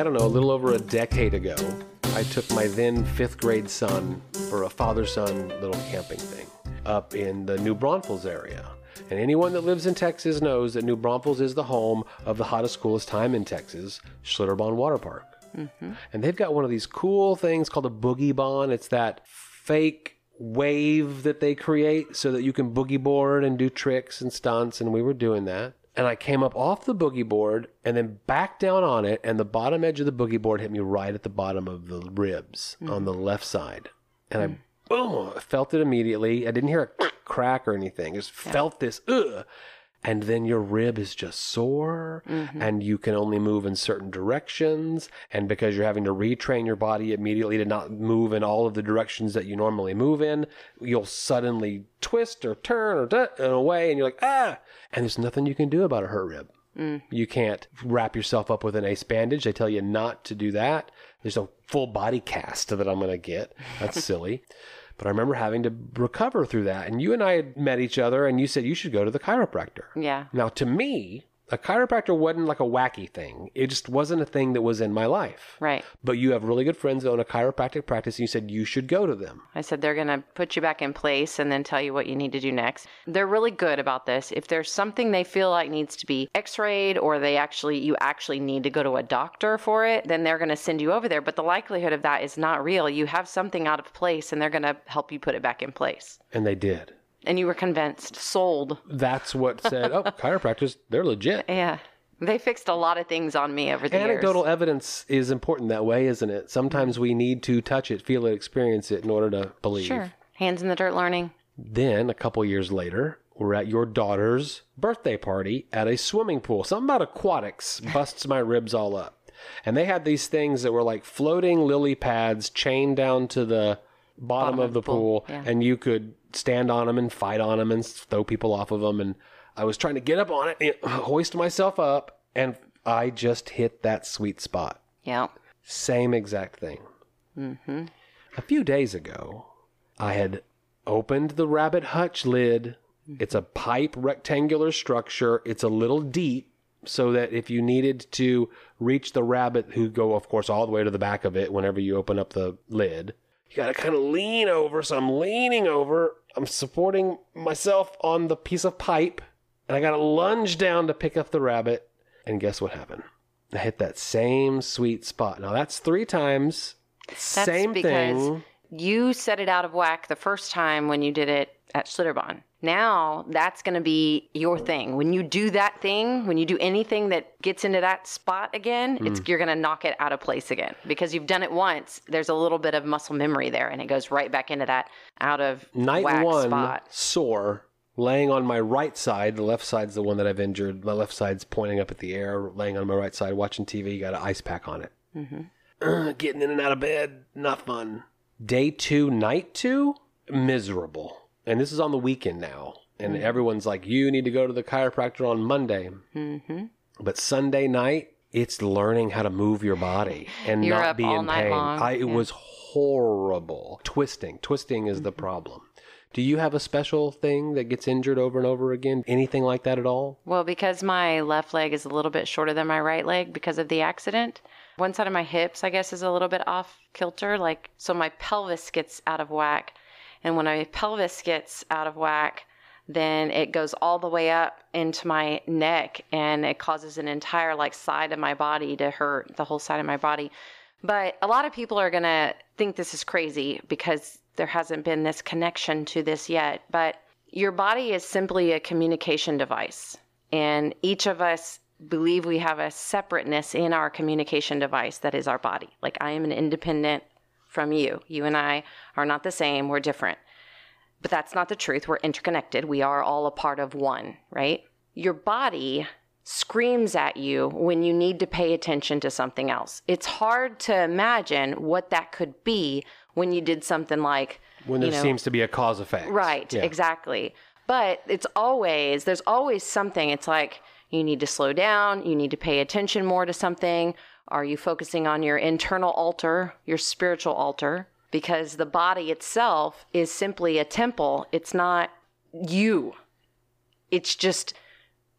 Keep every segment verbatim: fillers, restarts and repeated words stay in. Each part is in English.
don't know, a little over a decade ago, I took my then fifth grade son for a father-son little camping thing up in the New Braunfels area. And anyone that lives in Texas knows that New Braunfels is the home of the hottest, coolest time in Texas, Schlitterbahn Water Park. Mm-hmm. And they've got one of these cool things called a boogie bahn. It's that fake wave that they create so that you can boogie board and do tricks and stunts. And we were doing that. And I came up off the boogie board and then back down on it. And the bottom edge of the boogie board hit me right at the bottom of the ribs mm-hmm. on the left side. And mm-hmm. I boom, I felt it immediately. I didn't hear a crack or anything. I just yeah. felt this, ugh. And then your rib is just sore mm-hmm. and you can only move in certain directions. And because you're having to retrain your body immediately to not move in all of the directions that you normally move in, you'll suddenly twist or turn or duh, in a way and you're like, ah, and there's nothing you can do about a hurt rib. Mm. You can't wrap yourself up with an ace bandage. They tell you not to do that. There's no full body cast that I'm going to get. That's silly. But I remember having to recover through that. And you and I had met each other and you said you should go to the chiropractor. Yeah. Now, to me, a chiropractor wasn't like a wacky thing. It just wasn't a thing that was in my life. Right. But you have really good friends that own a chiropractic practice and you said you should go to them. I said they're going to put you back in place and then tell you what you need to do next. They're really good about this. If there's something they feel like needs to be x-rayed or they actually, you actually need to go to a doctor for it, then they're going to send you over there. But the likelihood of that is not real. You have something out of place and they're going to help you put it back in place. And they did. And you were convinced, sold. That's what said, oh, chiropractors, they're legit. Yeah. They fixed a lot of things on me over the Anecdotal years. Anecdotal evidence is important that way, isn't it? Sometimes we need to touch it, feel it, experience it in order to believe. Sure. Hands in the dirt learning. Then, a couple years later, we're at your daughter's birthday party at a swimming pool. Something about aquatics busts my ribs all up. And they had these things that were like floating lily pads chained down to the bottom, bottom of the pool, pool. Yeah. And you could stand on them and fight on them and throw people off of them. And I was trying to get up on it and hoist myself up, and I just hit that sweet spot. Yeah. Same exact thing. Mm-hmm. A few days ago, I had opened the rabbit hutch lid. Mm-hmm. It's a pipe rectangular structure. It's a little deep so that if you needed to reach the rabbit, who go, of course, all the way to the back of it whenever you open up the lid, you got to kind of lean over. So I'm leaning over. I'm supporting myself on the piece of pipe. And I got to lunge down to pick up the rabbit. And guess what happened? I hit that same sweet spot. Now, that's three times. That's same because thing. You set it out of whack the first time when you did it at Schlitterbahn. Now, that's going to be your thing. When you do that thing, when you do anything that gets into that spot again, mm. it's you're going to knock it out of place again. Because you've done it once, there's a little bit of muscle memory there, and it goes right back into that out of Night whack one, spot. Sore, laying on my right side. The left side's the one that I've injured. My left side's pointing up at the air, laying on my right side, watching T V. Got an ice pack on it. Mm-hmm. Uh, getting in and out of bed, not fun. Day two, night two, miserable. And this is on the weekend now. And mm-hmm. everyone's like, you need to go to the chiropractor on Monday. Mm-hmm. But Sunday night, it's learning how to move your body and You're not up be all in night pain. long. I, it yeah. was horrible. Twisting. Twisting is mm-hmm. the problem. Do you have a special thing that gets injured over and over again? Anything like that at all? Well, because my left leg is a little bit shorter than my right leg because of the accident, one side of my hips, I guess, is a little bit off kilter. Like, so my pelvis gets out of whack. And when my pelvis gets out of whack, then it goes all the way up into my neck and it causes an entire like side of my body to hurt, the whole side of my body. But a lot of people are going to think this is crazy because there hasn't been this connection to this yet. But your body is simply a communication device. And each of us believe we have a separateness in our communication device that is our body. Like I am an independent from you. You and I are not the same. We're different. But that's not the truth. We're interconnected. We are all a part of one, right? Your body screams at you when you need to pay attention to something else. It's hard to imagine what that could be when you did something like, when there you know, seems to be a cause effect. Right, yeah. Exactly. But it's always, there's always something. It's like you need to slow down. You need to pay attention more to something. Are you focusing on your internal altar, your spiritual altar? Because the body itself is simply a temple. It's not you. It's just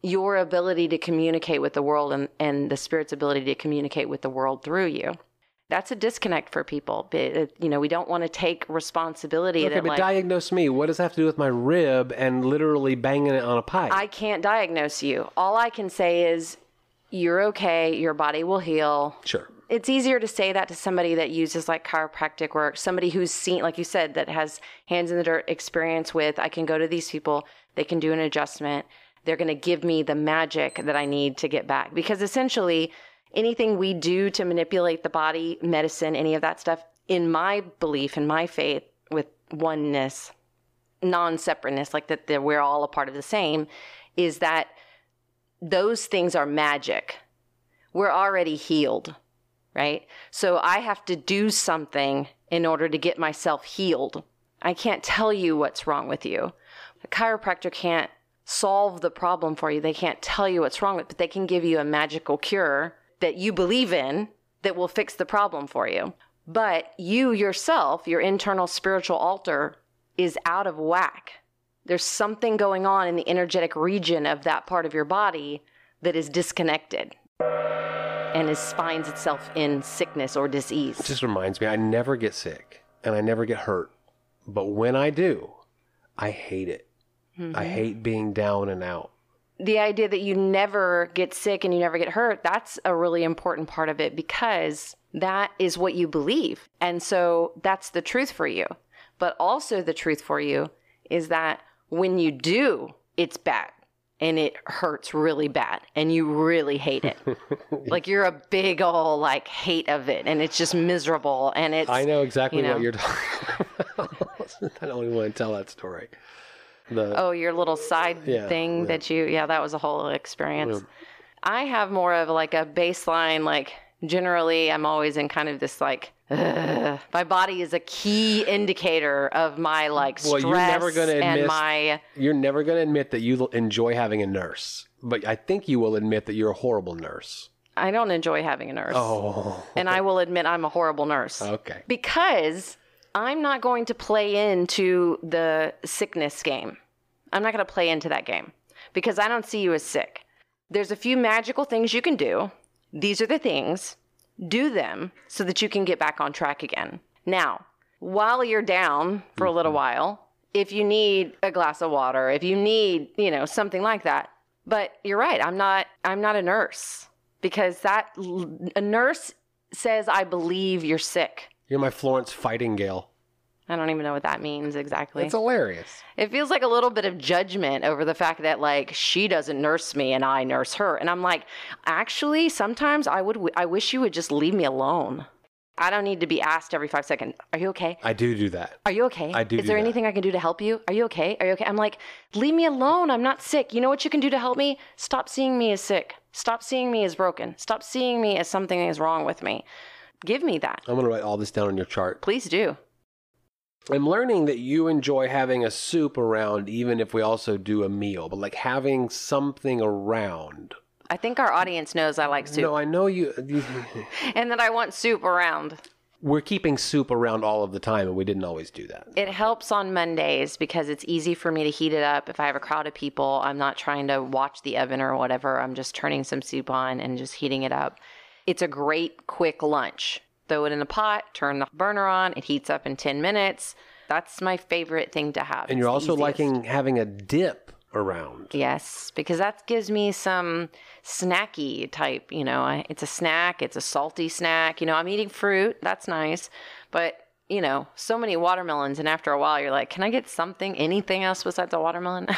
your ability to communicate with the world and, and the Spirit's ability to communicate with the world through you. That's a disconnect for people. But, you know, we don't want to take responsibility. Okay, that, but like, diagnose me. What does that have to do with my rib and literally banging it on a pipe? I can't diagnose you. All I can say is you're okay. Your body will heal. Sure. It's easier to say that to somebody that uses like chiropractic work, somebody who's seen, like you said, that has hands in the dirt experience with, I can go to these people, they can do an adjustment. They're going to give me the magic that I need to get back. Because essentially, anything we do to manipulate the body, medicine, any of that stuff, in my belief, in my faith, with oneness, non-separateness, like that, that we're all a part of the same, is that those things are magic. We're already healed, right? So I have to do something in order to get myself healed. I can't tell you what's wrong with you. A chiropractor can't solve the problem for you. They can't tell you what's wrong with, but they can give you a magical cure that you believe in that will fix the problem for you. But you yourself, your internal spiritual altar, is out of whack. There's something going on in the energetic region of that part of your body that is disconnected and is, finds itself in sickness or disease. It just reminds me, I never get sick and I never get hurt. But when I do, I hate it. Mm-hmm. I hate being down and out. The idea that you never get sick and you never get hurt, that's a really important part of it because that is what you believe. And so that's the truth for you. But also the truth for you is that when you do, it's bad and it hurts really bad and you really hate it. Like you're a big old like hate of it and it's just miserable and it's... I know exactly you know, what you're talking about. I don't even want to tell that story. The, oh, your little side yeah, thing yeah. that you, yeah, that was a whole experience. Yeah. I have more of like a baseline, like generally I'm always in kind of this like, ugh. My body is a key indicator of my like stress well, you're never gonna admit, and my... You're never going to admit that you enjoy having a nurse, but I think you will admit that you're a horrible nurse. I don't enjoy having a nurse. Oh. And I will admit I'm a horrible nurse. Okay. Because I'm not going to play into the sickness game. I'm not going to play into that game because I don't see you as sick. There's a few magical things you can do. These are the things. Do them so that you can get back on track again. Now, while you're down for a little while, if you need a glass of water, if you need, you know, something like that. But you're right. I'm not, I'm not a nurse because that a nurse says, I believe you're sick. You're my Florence Fightingale. I don't even know what that means exactly. It's hilarious. It feels like a little bit of judgment over the fact that like she doesn't nurse me and I nurse her. And I'm like, actually, sometimes I would, w- I wish you would just leave me alone. I don't need to be asked every five seconds. Are you okay? I do do that. Are you okay? I do Is do there that. anything I can do to help you? Are you okay? Are you okay? I'm like, leave me alone. I'm not sick. You know what you can do to help me? Stop seeing me as sick. Stop seeing me as broken. Stop seeing me as something is wrong with me. Give me that. I'm going to write all this down on your chart. Please do. I'm learning that you enjoy having a soup around even if we also do a meal, but like having something around. I think our audience knows I like soup. No, I know you, you and that I want soup around. We're keeping soup around all of the time, and we didn't always do that. It helps on Mondays because it's easy for me to heat it up. If I have a crowd of people, I'm not trying to watch the oven or whatever. I'm just turning some soup on and just heating it up. It's a great quick lunch. Throw it in a pot, turn the burner on, it heats up in ten minutes. That's my favorite thing to have. And you're It's the also easiest. liking having a dip around. Yes, because that gives me some snacky type, you know, I- it's a snack, it's a salty snack. You know, I'm eating fruit, that's nice. But, you know, so many watermelons, and after a while you're like, can I get something, anything else besides a watermelon?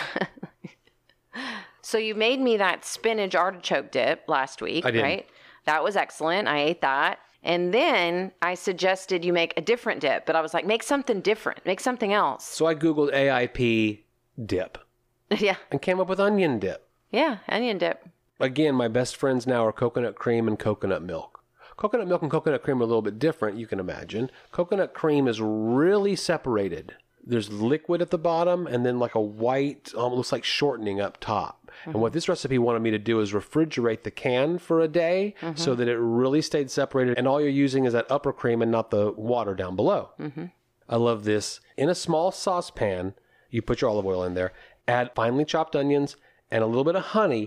So you made me that spinach artichoke dip last week, I did. right? That was excellent. I ate that. And then I suggested you make a different dip, but I was like, make something different, make something else. So I Googled A I P dip Yeah. and came up with onion dip. Yeah. Onion dip. Again, my best friends now are coconut cream and coconut milk. Coconut milk and coconut cream are a little bit different, you can imagine. Coconut cream is really separated. There's liquid at the bottom and then like a white, almost looks like shortening up top. Mm-hmm. And what this recipe wanted me to do is refrigerate the can for a day mm-hmm. so that it really stayed separated. And all you're using is that upper cream and not the water down below. Mm-hmm. I love this. In a small saucepan, you put your olive oil in there, add finely chopped onions and a little bit of honey.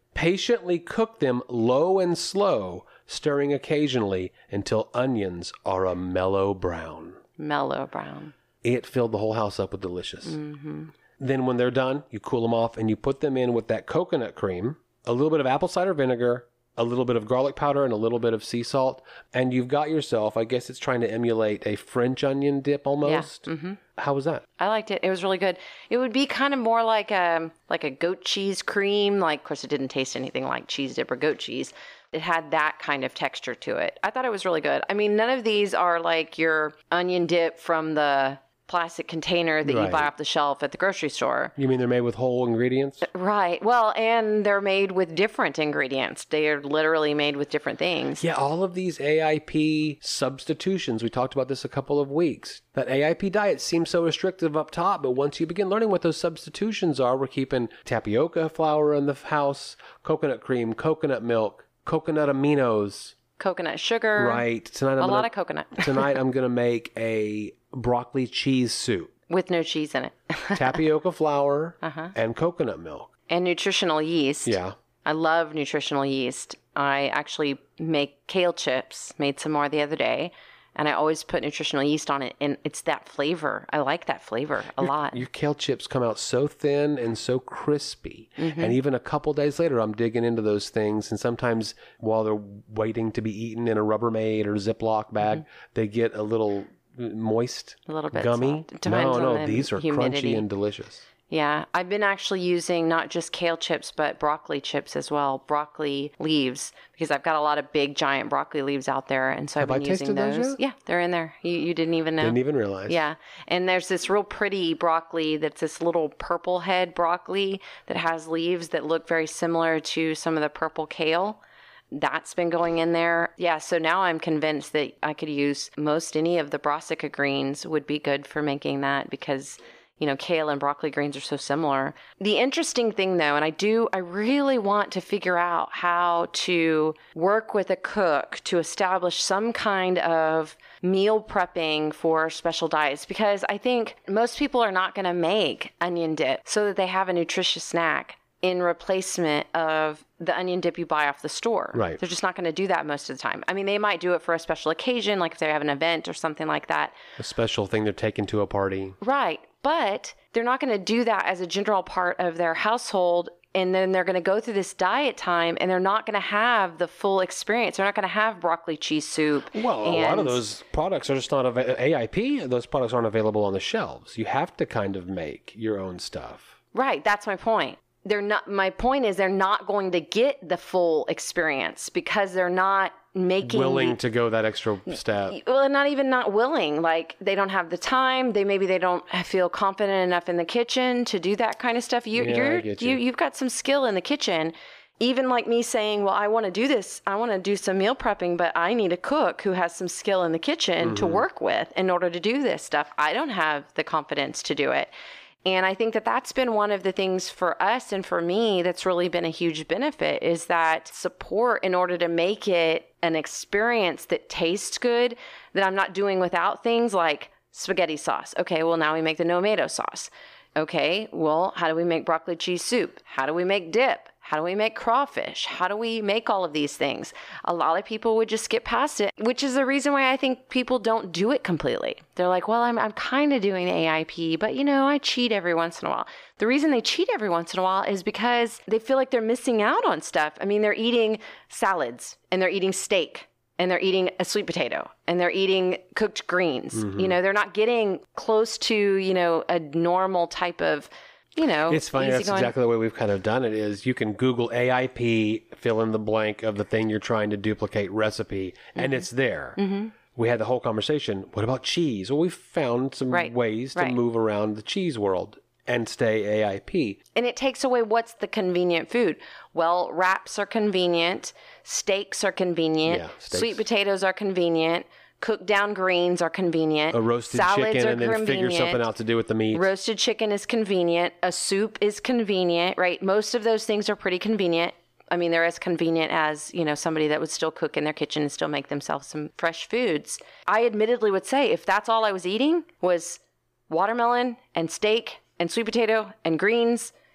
Patiently cook them low and slow, stirring occasionally until onions are a mellow brown. Mellow brown. It filled the whole house up with delicious. Mm-hmm. Then when they're done, you cool them off and you put them in with that coconut cream, a little bit of apple cider vinegar, a little bit of garlic powder, and a little bit of sea salt. And you've got yourself, I guess it's trying to emulate a French onion dip almost. Yeah. Mm-hmm. How was that? I liked it. It was really good. It would be kind of more like a, like a goat cheese cream. Like, of course, it didn't taste anything like cheese dip or goat cheese. It had that kind of texture to it. I thought it was really good. I mean, none of these are like your onion dip from the plastic container that Right. you buy off the shelf at the grocery store. You mean they're made with whole ingredients? Right. Well, and they're made with different ingredients. They are literally made with different things. Yeah, all of these A I P substitutions, we talked about this a couple of weeks. That A I P diet seems so restrictive up top, but once you begin learning what those substitutions are, we're keeping tapioca flour in the house, coconut cream, coconut milk, coconut aminos. Coconut sugar. Right. Tonight I'm A gonna, lot of coconut. Tonight I'm going to make a broccoli cheese soup. With no cheese in it. Tapioca flour Uh-huh. and coconut milk. And nutritional yeast. Yeah. I love nutritional yeast. I actually make kale chips, made some more the other day, and I always put nutritional yeast on it, and it's that flavor. I like that flavor a lot. Your kale chips come out so thin and so crispy. Mm-hmm. And even a couple days later, I'm digging into those things. And sometimes while they're waiting to be eaten in a Rubbermaid or Ziploc bag, Mm-hmm. they get a little moist, A little bit gummy. soft. Depends No, on no, the these are humidity. crunchy and delicious. Yeah, I've been actually using not just kale chips, but broccoli chips as well, broccoli leaves, because I've got a lot of big, giant broccoli leaves out there. And so Have I've I been using tasted those those. yet? Yeah, they're in there. You, you didn't even know. Didn't even realize. Yeah. And there's this real pretty broccoli that's this little purple head broccoli that has leaves that look very similar to some of the purple kale. That's been going in there. Yeah, so now I'm convinced that I could use most any of the brassica greens would be good for making that because, you know, kale and broccoli greens are so similar. The interesting thing though, and I do, I really want to figure out how to work with a cook to establish some kind of meal prepping for special diets because I think most people are not going to make onion dip so that they have a nutritious snack in replacement of the onion dip you buy off the store. Right. They're just not going to do that most of the time. I mean, they might do it for a special occasion, like if they have an event or something like that. A special thing they're taking to a party. Right. But they're not going to do that as a general part of their household. And then they're going to go through this diet time and they're not going to have the full experience. They're not going to have broccoli cheese soup. Well, a lot of those products are just not av- A I P. Those products aren't available on the shelves. You have to kind of make your own stuff. Right. That's my point. They're not, my point is they're not going to get the full experience because they're not making Willing to go that extra step. well, not even not willing. Like they don't have the time. They maybe they don't feel confident enough in the kitchen to do that kind of stuff. You, Yeah, you're I get you you. you've got some skill in the kitchen. Even like me saying, well, I want to do this. I want to do some meal prepping, but I need a cook who has some skill in the kitchen Mm-hmm. to work with in order to do this stuff. I don't have the confidence to do it. And I think that that's been one of the things for us and for me that's really been a huge benefit is that support in order to make it an experience that tastes good, that I'm not doing without things like spaghetti sauce. Okay, well, now we make the tomato sauce. Okay, well, how do we make broccoli cheese soup? How do we make dip? How do we make crawfish? How do we make all of these things? A lot of people would just skip past it, which is the reason why I think people don't do it completely. They're like, well, I'm, I'm kind of doing the A I P, but you know, I cheat every once in a while. The reason they cheat every once in a while is because they feel like they're missing out on stuff. I mean, they're eating salads and they're eating steak and they're eating a sweet potato and they're eating cooked greens. Mm-hmm. You know, they're not getting close to, you know, a normal type of, you know, It's funny. That's easygoing- exactly the way we've kind of done it is you can Google A I P, fill in the blank of the thing you're trying to duplicate recipe, and Mm-hmm. it's there. Mm-hmm. We had the whole conversation. What about cheese? Well, we found some Right, ways to right. move around the cheese world and stay A I P. And it takes away what's the convenient food. Well, wraps are convenient, steaks are convenient, Yeah, steaks. sweet potatoes are convenient, cooked down greens are convenient, A roasted salads chicken are and then convenient. figure something out to do with the meat. Roasted chicken is convenient. A soup is convenient, right? Most of those things are pretty convenient. I mean, they're as convenient as, you know, somebody that would still cook in their kitchen and still make themselves some fresh foods. I admittedly would say if that's all I was eating was watermelon and steak and sweet potato and greens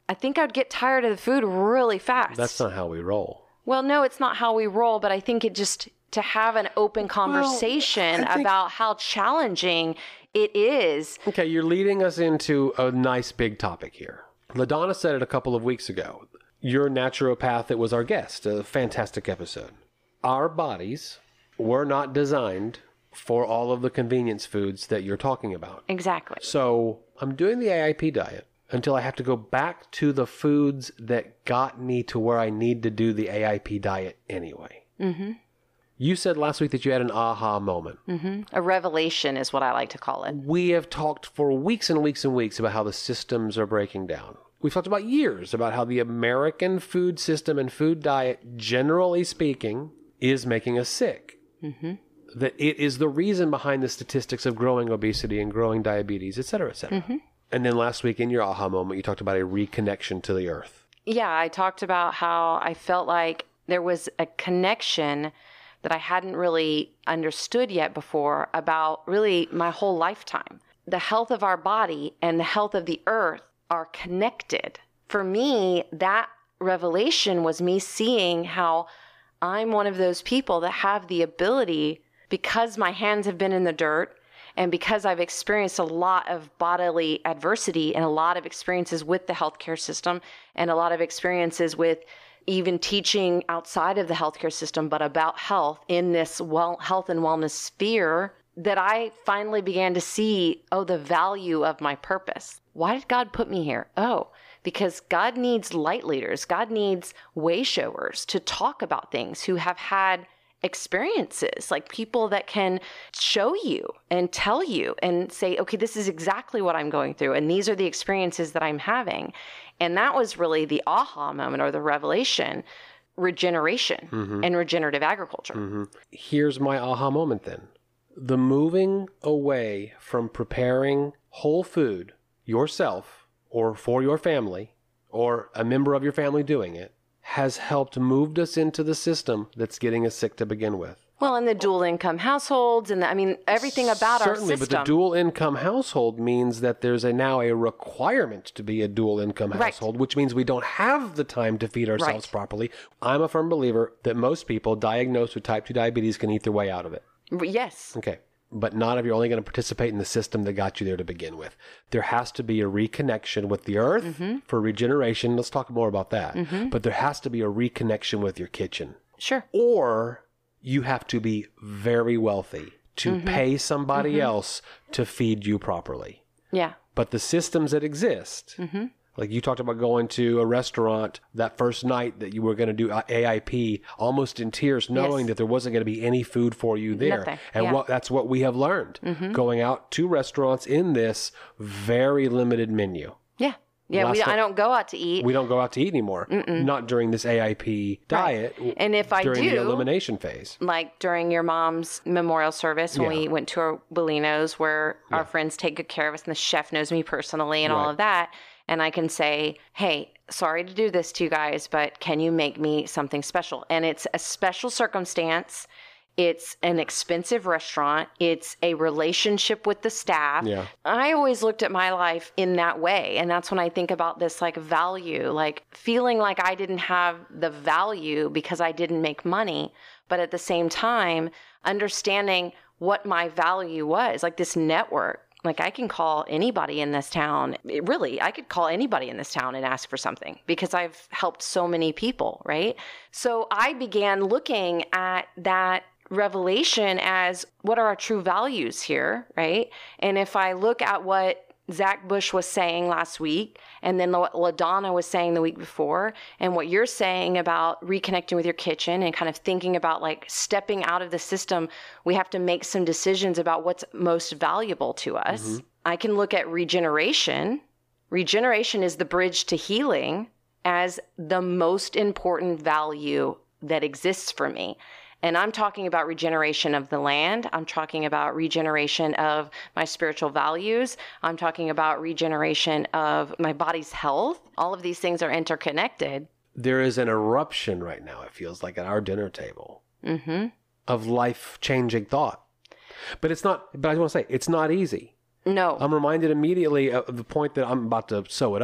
I think I'd get tired of the food really fast. That's not how we roll. Well, no, it's not how we roll, but I think it just, to have an open conversation well, think... about how challenging it is. Okay, you're leading us into a nice big topic here. LaDonna said it a couple of weeks ago. Your naturopath that was our guest, a fantastic episode. Our bodies were not designed for all of the convenience foods that you're talking about. Exactly. So I'm doing the A I P diet until I have to go back to the foods that got me to where I need to do the A I P diet anyway. Mm-hmm. You said last week that you had an aha moment. Mm-hmm. A revelation is what I like to call it. We have talked for weeks and weeks and weeks about how the systems are breaking down. We've talked about years about how the American food system and food diet, generally speaking, is making us sick. Mm-hmm. That it is the reason behind the statistics of growing obesity and growing diabetes, et cetera, et cetera. Mm-hmm. And then last week in your aha moment, you talked about a reconnection to the earth. Yeah, I talked about how I felt like there was a connection that I hadn't really understood yet before about really my whole lifetime. The health of our body and the health of the earth are connected. For me, that revelation was me seeing how I'm one of those people that have the ability, because my hands have been in the dirt and because I've experienced a lot of bodily adversity and a lot of experiences with the healthcare system and a lot of experiences with even teaching outside of the healthcare system, but about health in this well, health and wellness sphere, that I finally began to see, oh, the value of my purpose. Why did God put me here? Oh, because God needs light leaders. God needs way showers to talk about things, who have had experiences, like people that can show you and tell you and say, okay, this is exactly what I'm going through. And these are the experiences that I'm having. And that was really the aha moment, or the revelation, regeneration mm-hmm. and regenerative agriculture. Mm-hmm. Here's my aha moment then. The moving away from preparing whole food yourself or for your family or a member of your family doing it has helped moved us into the system that's getting us sick to begin with. Well, and the dual income households and the, I mean, everything about Certainly, our system. Certainly, but the dual income household means that there's a now a requirement to be a dual income right. household, which means we don't have the time to feed ourselves right. properly. I'm a firm believer that most people diagnosed with type two diabetes can eat their way out of it. Yes. Okay. But not if you're only going to participate in the system that got you there to begin with. There has to be a reconnection with the earth mm-hmm. for regeneration. Let's talk more about that. Mm-hmm. But there has to be a reconnection with your kitchen. Sure. Or you have to be very wealthy to mm-hmm. pay somebody mm-hmm. else to feed you properly. Yeah. But the systems that exist, mm-hmm. like you talked about going to a restaurant that first night that you were going to do A I P, almost in tears, knowing yes. that there wasn't going to be any food for you there. Nothing. And yeah. what, that's what we have learned, mm-hmm. going out to restaurants in this very limited menu. Yeah. Yeah, we, I don't go out to eat. We don't go out to eat anymore. Mm-mm. Not during this A I P diet. Right. And if I during do, the elimination phase. Like during your mom's memorial service when yeah. we went to our Bellino's, where yeah. our friends take good care of us and the chef knows me personally and right. all of that. And I can say, hey, sorry to do this to you guys, but can you make me something special? And it's a special circumstance. It's an expensive restaurant. It's a relationship with the staff. Yeah. I always looked at my life in that way. And that's when I think about this like value, like feeling like I didn't have the value because I didn't make money. But at the same time, understanding what my value was, like this network. Like I can call anybody in this town. It really, I could call anybody in this town and ask for something because I've helped so many people, right? So I began looking at that revelation as what are our true values here, right? And if I look at what Zach Bush was saying last week, and then what LaDonna was saying the week before, and what you're saying about reconnecting with your kitchen and kind of thinking about like stepping out of the system, we have to make some decisions about what's most valuable to us. Mm-hmm. I can look at regeneration. Regeneration is the bridge to healing as the most important value that exists for me. And I'm talking about regeneration of the land. I'm talking about regeneration of my spiritual values. I'm talking about regeneration of my body's health. All of these things are interconnected. There is an eruption right now, it feels like, at our dinner table mm-hmm. of life-changing thought. But it's not, but I want to say, it's not easy. No. I'm reminded immediately of the point that I'm about to sew it up.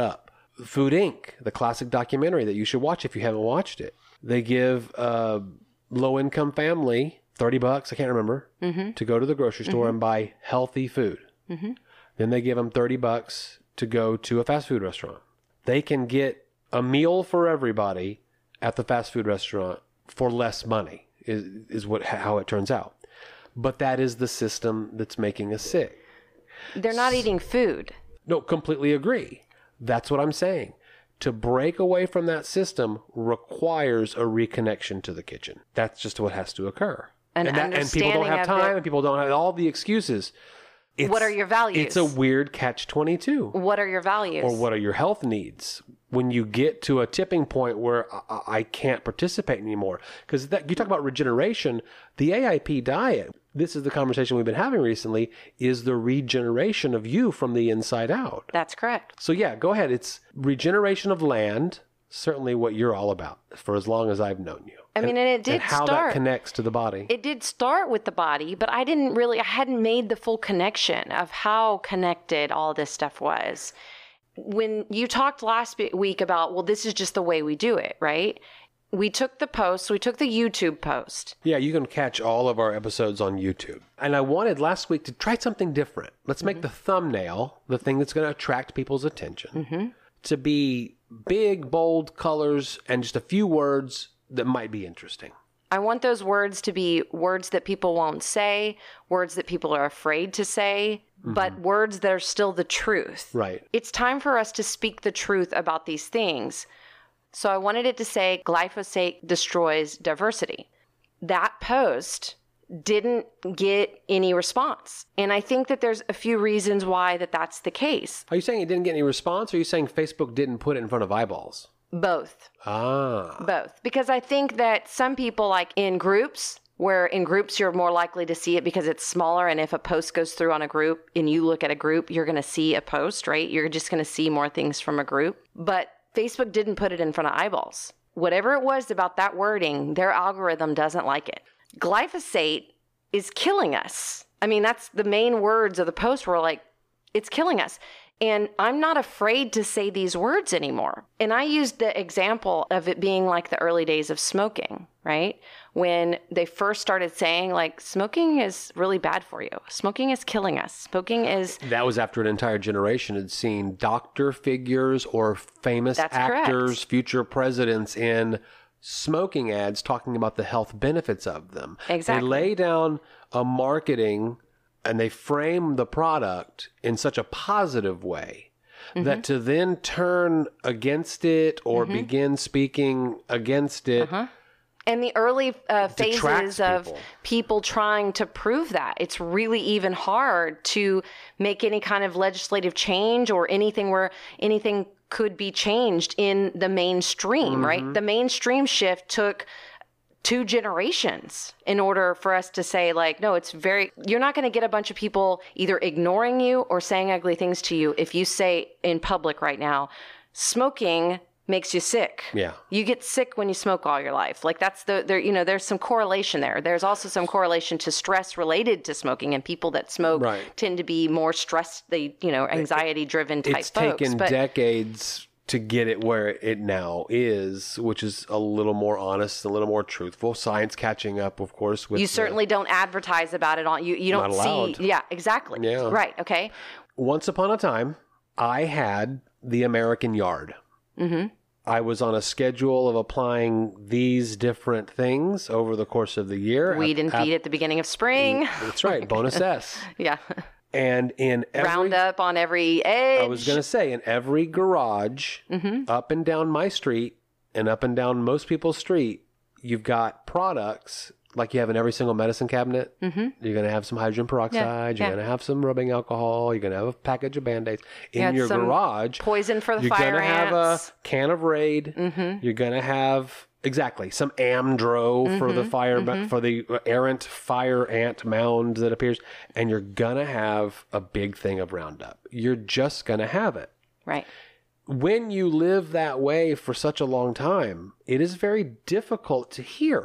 Food Incorporated, the classic documentary that you should watch if you haven't watched it. They give a low-income family thirty bucks, I can't remember, mm-hmm. to go to the grocery store mm-hmm. and buy healthy food. Mm-hmm. Then they give them thirty bucks to go to a fast food restaurant. They can get a meal for everybody at the fast food restaurant for less money, is, is what how it turns out. But that is the system that's making us sick. They're not eating food. No, completely agree. That's what I'm saying. To break away from that system requires a reconnection to the kitchen. That's just what has to occur. An and, that, and people don't have time, and people don't have all the excuses. It's, what are your values? It's a weird catch twenty-two. What are your values? Or what are your health needs? When you get to a tipping point where I, I can't participate anymore. Because you talk about regeneration, the A I P diet, this is the conversation we've been having recently, is the regeneration of you from the inside out. That's correct. So yeah, go ahead. It's regeneration of land, certainly what you're all about for as long as I've known you. I mean, and it did and how start. that connects to the body. It did start with the body, but I didn't really, I hadn't made the full connection of how connected all this stuff was. When you talked last week about, well, this is just the way we do it, right? We took the post, we took the YouTube post. Yeah, you can catch all of our episodes on YouTube. And I wanted last week to try something different. Let's make mm-hmm. the thumbnail, the thing that's going to attract people's attention, mm-hmm. to be big, bold colors and just a few words that might be interesting. I want those words to be words that people won't say, words that people are afraid to say, mm-hmm. but words that are still the truth. Right. It's time for us to speak the truth about these things. So I wanted it to say glyphosate destroys diversity. That post didn't get any response. And I think that there's a few reasons why that that's the case. Are you saying it didn't get any response, or are you saying Facebook didn't put it in front of eyeballs? Both. Ah. Both. Because I think that some people, like in groups, where in groups you're more likely to see it because it's smaller, and if a post goes through on a group and you look at a group, you're going to see a post, right? You're just going to see more things from a group. But Facebook didn't put it in front of eyeballs. Whatever it was about that wording, their algorithm doesn't like it. Glyphosate is killing us. I mean, that's the main words of the post were like, it's killing us. And I'm not afraid to say these words anymore. And I used the example of it being like the early days of smoking, right? When they first started saying, like, smoking is really bad for you. Smoking is killing us. Smoking is... That was after an entire generation had seen doctor figures or famous That's actors, correct. future presidents in smoking ads talking about the health benefits of them. Exactly. They lay down a marketing and they frame the product in such a positive way mm-hmm. that to then turn against it or mm-hmm. begin speaking against it. Uh-huh. And the early uh, phases of people. people trying to prove that, it's really even hard to make any kind of legislative change or anything where anything could be changed in the mainstream, mm-hmm. right? The mainstream shift took two generations in order for us to say, like, no, it's very, you're not going to get a bunch of people either ignoring you or saying ugly things to you if you say in public right now, smoking makes you sick. Yeah. You get sick when you smoke all your life. Like that's the, there, you know, there's some correlation there. There's also some correlation to stress related to smoking, and people that smoke right. tend to be more stressed, they, you know, anxiety driven type it's folks. It's taken but, decades to get it where it now is, which is a little more honest, a little more truthful. Science catching up, of course. With you certainly the, don't advertise about it on, you, you don't not allowed. see. Yeah, exactly. Yeah. Right. Okay. Once upon a time, I had the American Yard. Mm-hmm. I was on a schedule of applying these different things over the course of the year. Weed and feed at the beginning of spring. That's right. Bonus S. Yeah. And in every... Roundup on every edge. I was going to say, in every garage, mm-hmm. up and down my street, and up and down most people's street, you've got products like you have in every single medicine cabinet. Mm-hmm. You're going to have some hydrogen peroxide. Yeah, you're yeah. going to have some rubbing alcohol. You're going to have a package of Band-Aids. In you your garage, poison for the you're fire going to have ants. a can of Raid. Mm-hmm. You're going to have, exactly, some Amdro mm-hmm. for the fire, mm-hmm. for the errant fire ant mound that appears. And you're going to have a big thing of Roundup. You're just going to have it. Right. When you live that way for such a long time, it is very difficult to hear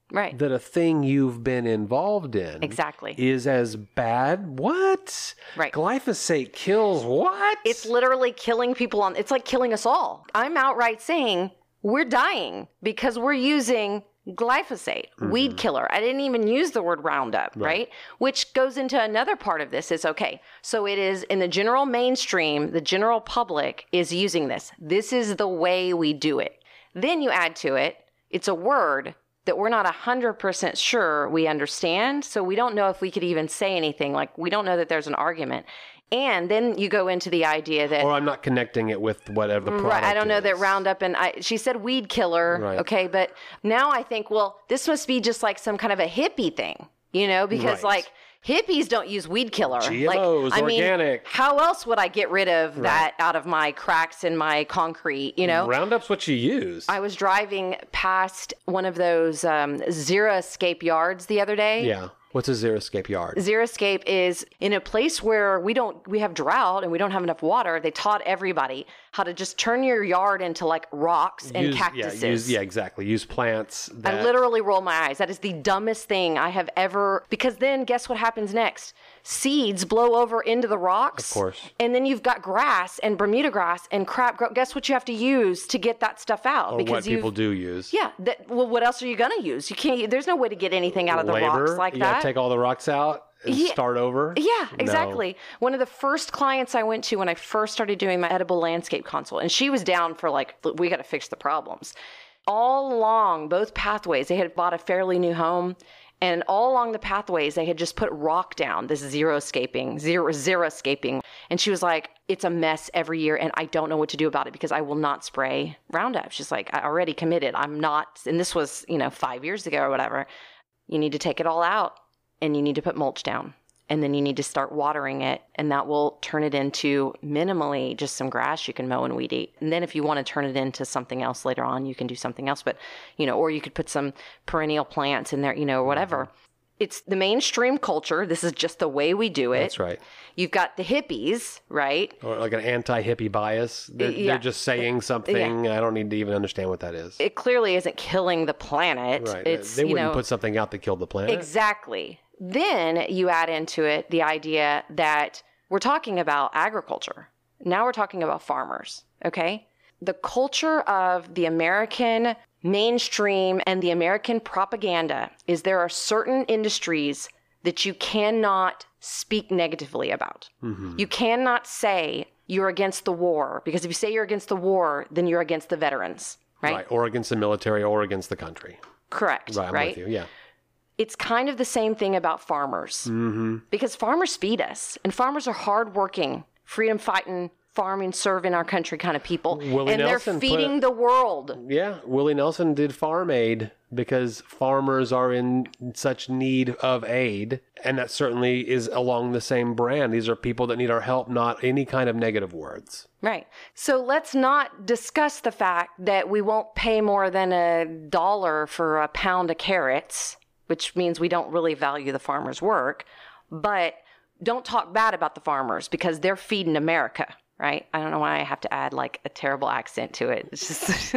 Right. that a thing you've been involved in Exactly. is as bad. What? Right. Glyphosate kills what? It's literally killing people on, it's like killing us all. I'm outright saying we're dying because we're using glyphosate, mm-hmm. weed killer. I didn't even use the word Roundup, right. right? Which goes into another part of this is, okay, so it is in the general mainstream, the general public is using this. This is the way we do it. Then you add to it, it's a word that we're not one hundred percent sure we understand. So we don't know if we could even say anything. Like, we don't know that there's an argument. And then you go into the idea that... Or I'm not connecting it with whatever the product right, I don't know is. that Roundup and... I, she said weed killer, right. okay? But now I think, well, this must be just like some kind of a hippie thing, you know? Because, right. like, hippies don't use weed killer. G M Os, like, I organic. Mean, how else would I get rid of right. that out of my cracks in my concrete, you know? Roundup's what you use. I was driving past one of those um, Zero Escape yards the other day. Yeah. What's a Zero Escape yard? Zero Escape is in a place where we don't, we have drought and we don't have enough water. They taught everybody how to just turn your yard into like rocks and use, cactuses. Yeah, use, yeah, exactly. Use plants. That... I literally roll my eyes. That is the dumbest thing I have ever, because then guess what happens next? Seeds blow over into the rocks. Of course. And then you've got grass and Bermuda grass and crap. Guess what you have to use to get that stuff out? Or what people do use. Yeah. That, well, what else are you going to use? You can't, there's no way to get anything out of the Labor, rocks like you that. gotta take all the rocks out and yeah. start over. Yeah, exactly. No. One of the first clients I went to when I first started doing my edible landscape consult, and she was down for like, we got to fix the problems. All along both pathways, they had bought a fairly new home. And all along the pathways, they had just put rock down, this zero escaping, zero, zero escaping. And she was like, it's a mess every year, and I don't know what to do about it because I will not spray Roundup. She's like, I already committed. I'm not, and this was, you know, five years ago or whatever. You need to take it all out, and you need to put mulch down. And then you need to start watering it, and that will turn it into minimally just some grass you can mow and weed eat. And then if you want to turn it into something else later on, you can do something else. But, you know, or you could put some perennial plants in there, you know, or whatever. Mm-hmm. It's the mainstream culture. This is just the way we do it. That's right. You've got the hippies, right? Or like an anti-hippie bias. They're, yeah. they're just saying something. Yeah. I don't need to even understand what that is. It clearly isn't killing the planet. Right. It's, they wouldn't you know, put something out that killed the planet. Exactly. Then you add into it the idea that we're talking about agriculture. Now we're talking about farmers, okay? The culture of the American mainstream and the American propaganda is there are certain industries that you cannot speak negatively about. Mm-hmm. You cannot say you're against the war, because if you say you're against the war, then you're against the veterans, right? Right, or against the military or against the country. Correct, right? I'm right? with you, yeah. It's kind of the same thing about farmers, mm-hmm. because farmers feed us, and farmers are hardworking, freedom-fighting, farming, serving our country kind of people, Willie and Nelson they're feeding put, the world. Yeah, Willie Nelson did Farm Aid because farmers are in such need of aid, and that certainly is along the same brand. These are people that need our help, not any kind of negative words. Right. So let's not discuss the fact that we won't pay more than a dollar for a pound of carrots, which means we don't really value the farmer's work, but don't talk bad about the farmers because they're feeding America, right? I don't know why I have to add like a terrible accent to it. It's just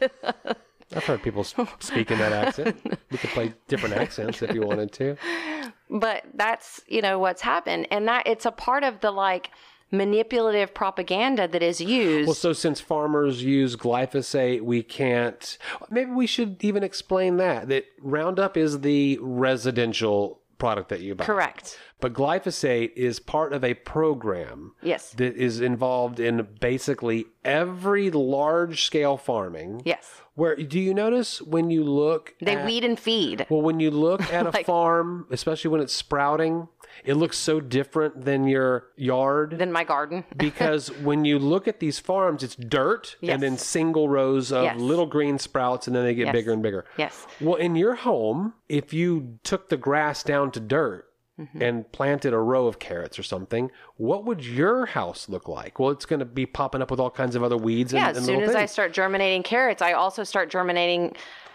I've heard people speak in that accent. We could play different accents if you wanted to. But that's, you know, what's happened. And that it's a part of the like manipulative propaganda that is used. Well, so since farmers use glyphosate, we can't, maybe we should even explain that, that Roundup is the residential product that you buy. Correct. But glyphosate is part of a program. Yes. That is involved in basically every large scale farming. Yes. Where, do you notice when you look They at, weed and feed. Well, when you look at like, a farm, especially when it's sprouting, it looks so different than your yard. Than my garden. Because when you look at these farms, it's dirt yes. and then single rows of yes. little green sprouts, and then they get yes. bigger and bigger. Yes. Well, in your home, if you took the grass down to dirt, Mm-hmm. and planted a row of carrots or something, what would your house look like? Well, it's going to be popping up with all kinds of other weeds. Yeah, and, and as soon little as things. I start germinating carrots, I also start germinating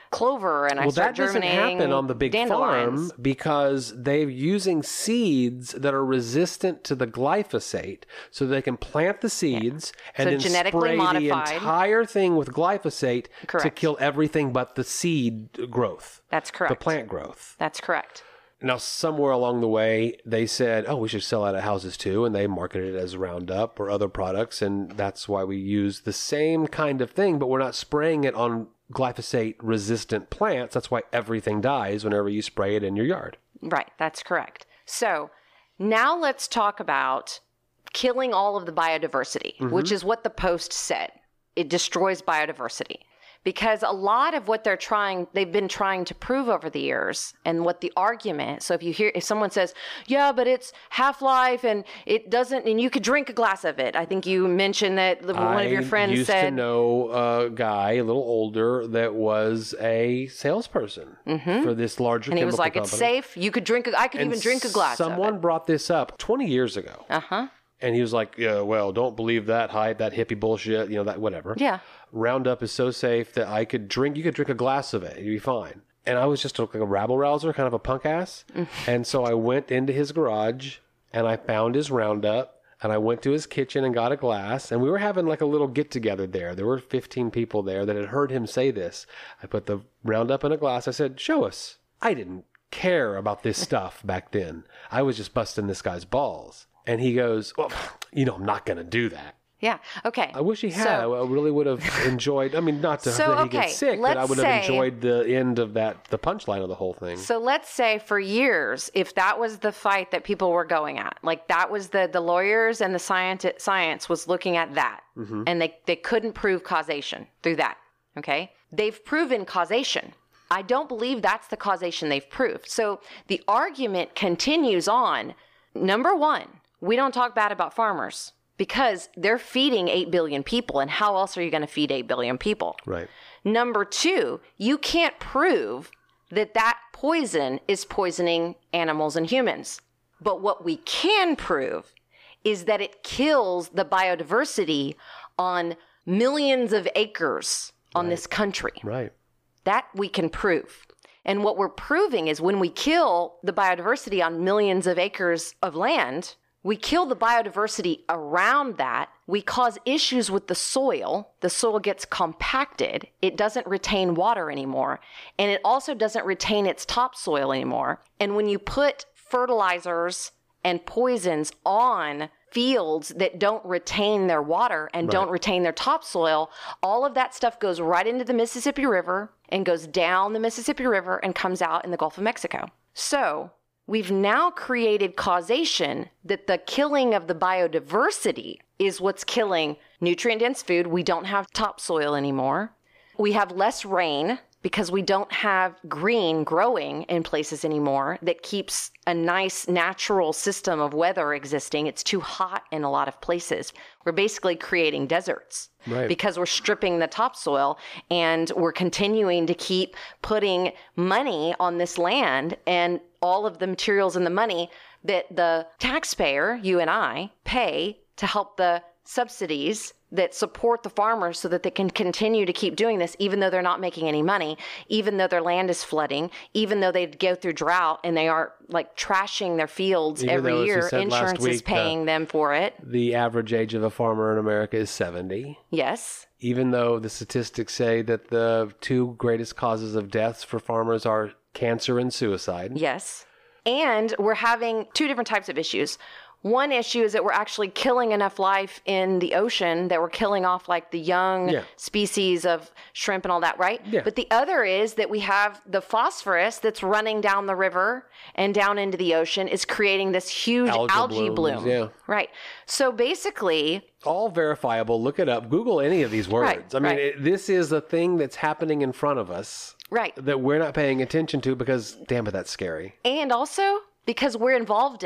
clover and I well, start that doesn't germinating happen on the big dandelions. farm because they're using seeds that are resistant to the glyphosate, so they can plant the seeds yeah. and so then genetically spray modified. the entire thing with glyphosate Correct. to kill everything but the seed growth. That's correct. The plant growth. That's correct. Now, somewhere along the way, they said, oh, we should sell out of houses too, and they marketed it as Roundup or other products, and that's why we use the same kind of thing, but we're not spraying it on glyphosate-resistant plants. That's why everything dies whenever you spray it in your yard. Right, that's correct. So now let's talk about killing all of the biodiversity, mm-hmm. which is what the Post said. It destroys biodiversity. Because a lot of what they're trying, they've been trying to prove over the years, and what the argument, so if you hear, if someone says, yeah, but it's half-life and it doesn't, and you could drink a glass of it. I think you mentioned that one I of your friends used said. to know a guy, a little older, that was a salesperson mm-hmm. for this larger and chemical he was like, company. it's safe. You could drink, a, I could and even drink a glass of it. Someone brought this up twenty years ago. Uh-huh. And he was like, yeah, well, don't believe that hype, that hippie bullshit, you know, that whatever. Yeah. Roundup is so safe that I could drink, you could drink a glass of it. You'd be fine. And I was just like a rabble rouser, kind of a punk ass. And so I went into his garage and I found his Roundup and I went to his kitchen and got a glass. And we were having like a little get together there. There were fifteen people there that had heard him say this. I put the Roundup in a glass. I said, show us. I didn't care about this stuff back then. I was just busting this guy's balls. And he goes, well, you know, I'm not going to do that. Yeah. Okay. I wish he had. So, I really would have enjoyed, I mean, not to so, that he okay, gets sick, but I would say, have enjoyed the end of that, the punchline of the whole thing. So let's say for years, if that was the fight that people were going at, like that was the, the lawyers and the science, science was looking at that, mm-hmm. and they, they couldn't prove causation through that. Okay. They've proven causation. I don't believe that's the causation they've proved. So the argument continues on. Number one, we don't talk bad about farmers because they're feeding eight billion people. And how else are you going to feed eight billion people? Right. Number two, you can't prove that that poison is poisoning animals and humans. But what we can prove is that it kills the biodiversity on millions of acres on right. this country. Right. That we can prove. And what we're proving is when we kill the biodiversity on millions of acres of land, we kill the biodiversity around that. We cause issues with the soil. The soil gets compacted. It doesn't retain water anymore. And it also doesn't retain its topsoil anymore. And when you put fertilizers and poisons on fields that don't retain their water and right. don't retain their topsoil, all of that stuff goes right into the Mississippi River and goes down the Mississippi River and comes out in the Gulf of Mexico. So we've now created causation that the killing of the biodiversity is what's killing nutrient-dense food. We don't have topsoil anymore. We have less rain because we don't have green growing in places anymore that keeps a nice natural system of weather existing. It's too hot in a lot of places. We're basically creating deserts right. because we're stripping the topsoil and we're continuing to keep putting money on this land and all of the materials and the money that the taxpayer, you and I, pay to help the subsidies that support the farmers so that they can continue to keep doing this, even though they're not making any money, even though their land is flooding, even though they go through drought and they are like trashing their fields even every though, year. Insurance week, is paying uh, them for it. The average age of a farmer in America is seventy. Yes. Even though the statistics say that the two greatest causes of deaths for farmers are cancer and suicide. Yes. And we're having two different types of issues. One issue is that we're actually killing enough life in the ocean that we're killing off like the young yeah. species of shrimp and all that, right? Yeah. But the other is that we have the phosphorus that's running down the river and down into the ocean is creating this huge algae, algae blooms, bloom. Yeah. Right. So basically... all verifiable. Look it up. Google any of these words. Right, I mean, right. it, this is a thing that's happening in front of us. Right. That we're not paying attention to because, damn it, that's scary. And also because we're involved in it.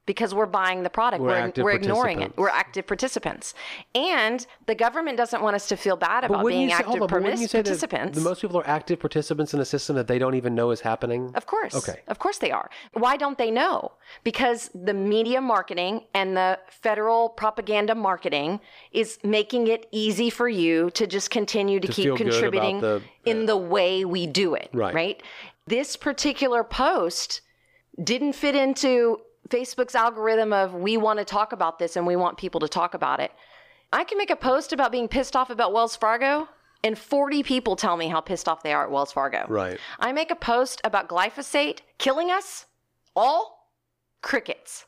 because we're buying the product. We're We're, active we're ignoring it. participants. We're active participants. And the government doesn't want us to feel bad about wouldn't being you say- active hold on, but wouldn't permis- you say that participants. the most people are active participants in a system that they don't even know is happening? Of course. Okay. Of course they are. Why don't they know? Because the media marketing and the federal propaganda marketing is making it easy for you to just continue to, To keep feel good about contributing the- in the way we do it. Right. Right. This particular post didn't fit into Facebook's algorithm of we want to talk about this and we want people to talk about it. I can make a post about being pissed off about Wells Fargo and forty people tell me how pissed off they are at Wells Fargo. Right. I make a post about glyphosate killing us all, crickets.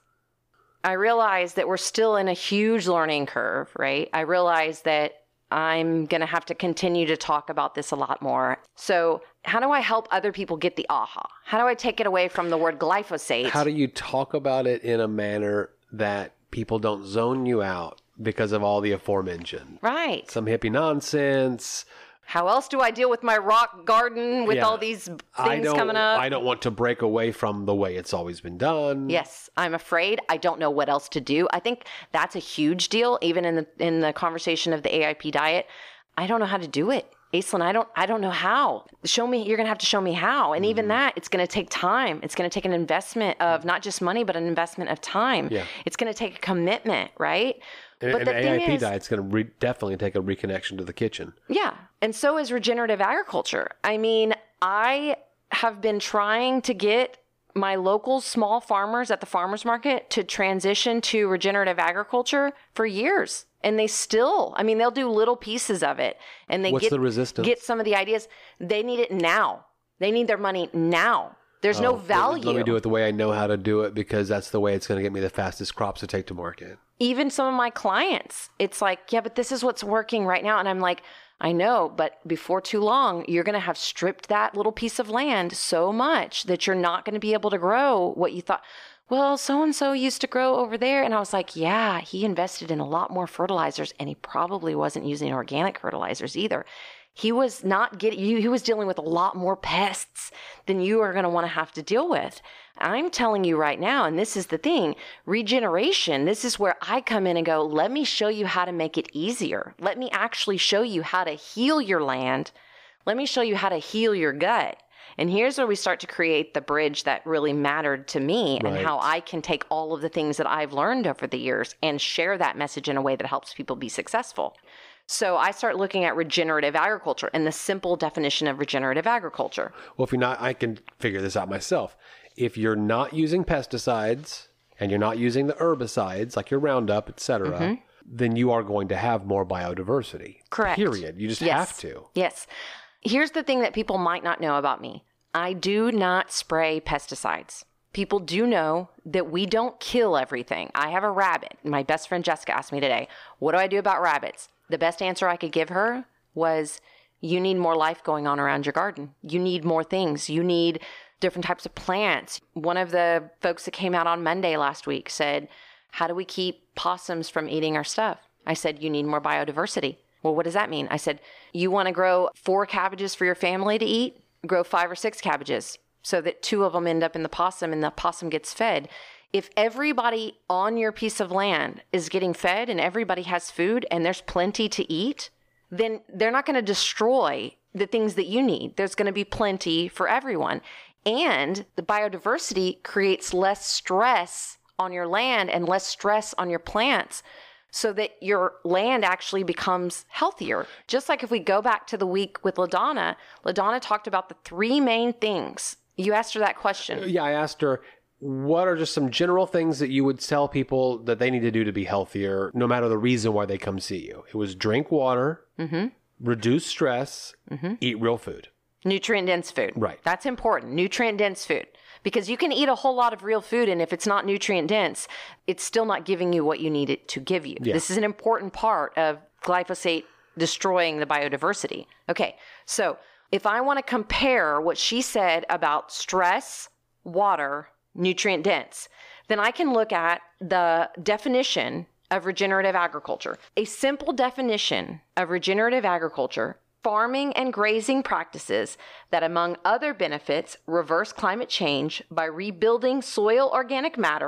I realize that we're still in a huge learning curve, right? I realize that I'm going to have to continue to talk about this a lot more. So how do I help other people get the aha? How do I take it away from the word glyphosate? How do you talk about it in a manner that people don't zone you out because of all the aforementioned? Right. Some hippie nonsense. How else do I deal with my rock garden with Yeah. all these things I don't, coming up? I don't want to break away from the way it's always been done. Yes, I'm afraid. I don't know what else to do. I think that's a huge deal, even in the in the conversation of the A I P diet. I don't know how to do it. Aislinn, I don't I don't know how. Show me, you're gonna have to show me how. And even that, it's gonna take time. It's gonna take an investment of not just money, but an investment of time. Yeah. It's gonna take a commitment, right? And, but and the A thing I P is, diet's going to re- definitely take a reconnection to the kitchen. yeah. And so is regenerative agriculture. I mean, I have been trying to get my local small farmers at the farmers market to transition to regenerative agriculture for years. And they still, I mean, they'll do little pieces of it and they What's get, the resistance? get some of the ideas. They need it now. They need their money now. There's no Oh, value. Let me do it the way I know how to do it because that's the way it's going to get me the fastest crops to take to market. Even some of my clients, it's like, yeah, but this is what's working right now. And I'm like, I know, but before too long, you're going to have stripped that little piece of land so much that you're not going to be able to grow what you thought. Well, so-and-so used to grow over there. And I was like, yeah, he invested in a lot more fertilizers and he probably wasn't using organic fertilizers either. He was not getting you, he was dealing with a lot more pests than you are going to want to have to deal with. I'm telling you right now, and this is the thing, regeneration, this is where I come in and go, let me show you how to make it easier. Let me actually show you how to heal your land. Let me show you how to heal your gut. And here's where we start to create the bridge that really mattered to me and Right. how I can take all of the things that I've learned over the years and share that message in a way that helps people be successful. So I start looking at regenerative agriculture and the simple definition of regenerative agriculture. Well, if you're not, I can figure this out myself. If you're not using pesticides and you're not using the herbicides like your Roundup, et cetera, Mm-hmm. then you are going to have more biodiversity. Correct. Period. You just Yes. have to. Yes. Here's the thing that people might not know about me. I do not spray pesticides. People do know that we don't kill everything. I have a rabbit. My best friend Jessica asked me today, what do I do about rabbits? The best answer I could give her was, you need more life going on around your garden. You need more things. You need different types of plants. One of the folks that came out on Monday last week said, how do we keep possums from eating our stuff? I said, you need more biodiversity. Well, what does that mean? I said, you want to grow four cabbages for your family to eat? Grow five or six cabbages so that two of them end up in the possum and the possum gets fed. If everybody on your piece of land is getting fed and everybody has food and there's plenty to eat, then they're not going to destroy the things that you need. There's going to be plenty for everyone. And the biodiversity creates less stress on your land and less stress on your plants so that your land actually becomes healthier. Just like if we go back to the week with LaDonna, LaDonna talked about the three main things. You asked her that question. Yeah, I asked her, what are just some general things that you would tell people that they need to do to be healthier, no matter the reason why they come see you? It was drink water, Mm-hmm. reduce stress, Mm-hmm. eat real food. Nutrient dense food. Right. That's important. Nutrient dense food. Because you can eat a whole lot of real food, and if it's not nutrient dense, it's still not giving you what you need it to give you. Yeah. This is an important part of glyphosate destroying the biodiversity. Okay, so if I want to compare what she said about stress, water, nutrient dense, then I can look at the definition of regenerative agriculture. A simple definition of regenerative agriculture: farming and grazing practices that, among other benefits, reverse climate change by rebuilding soil organic matter,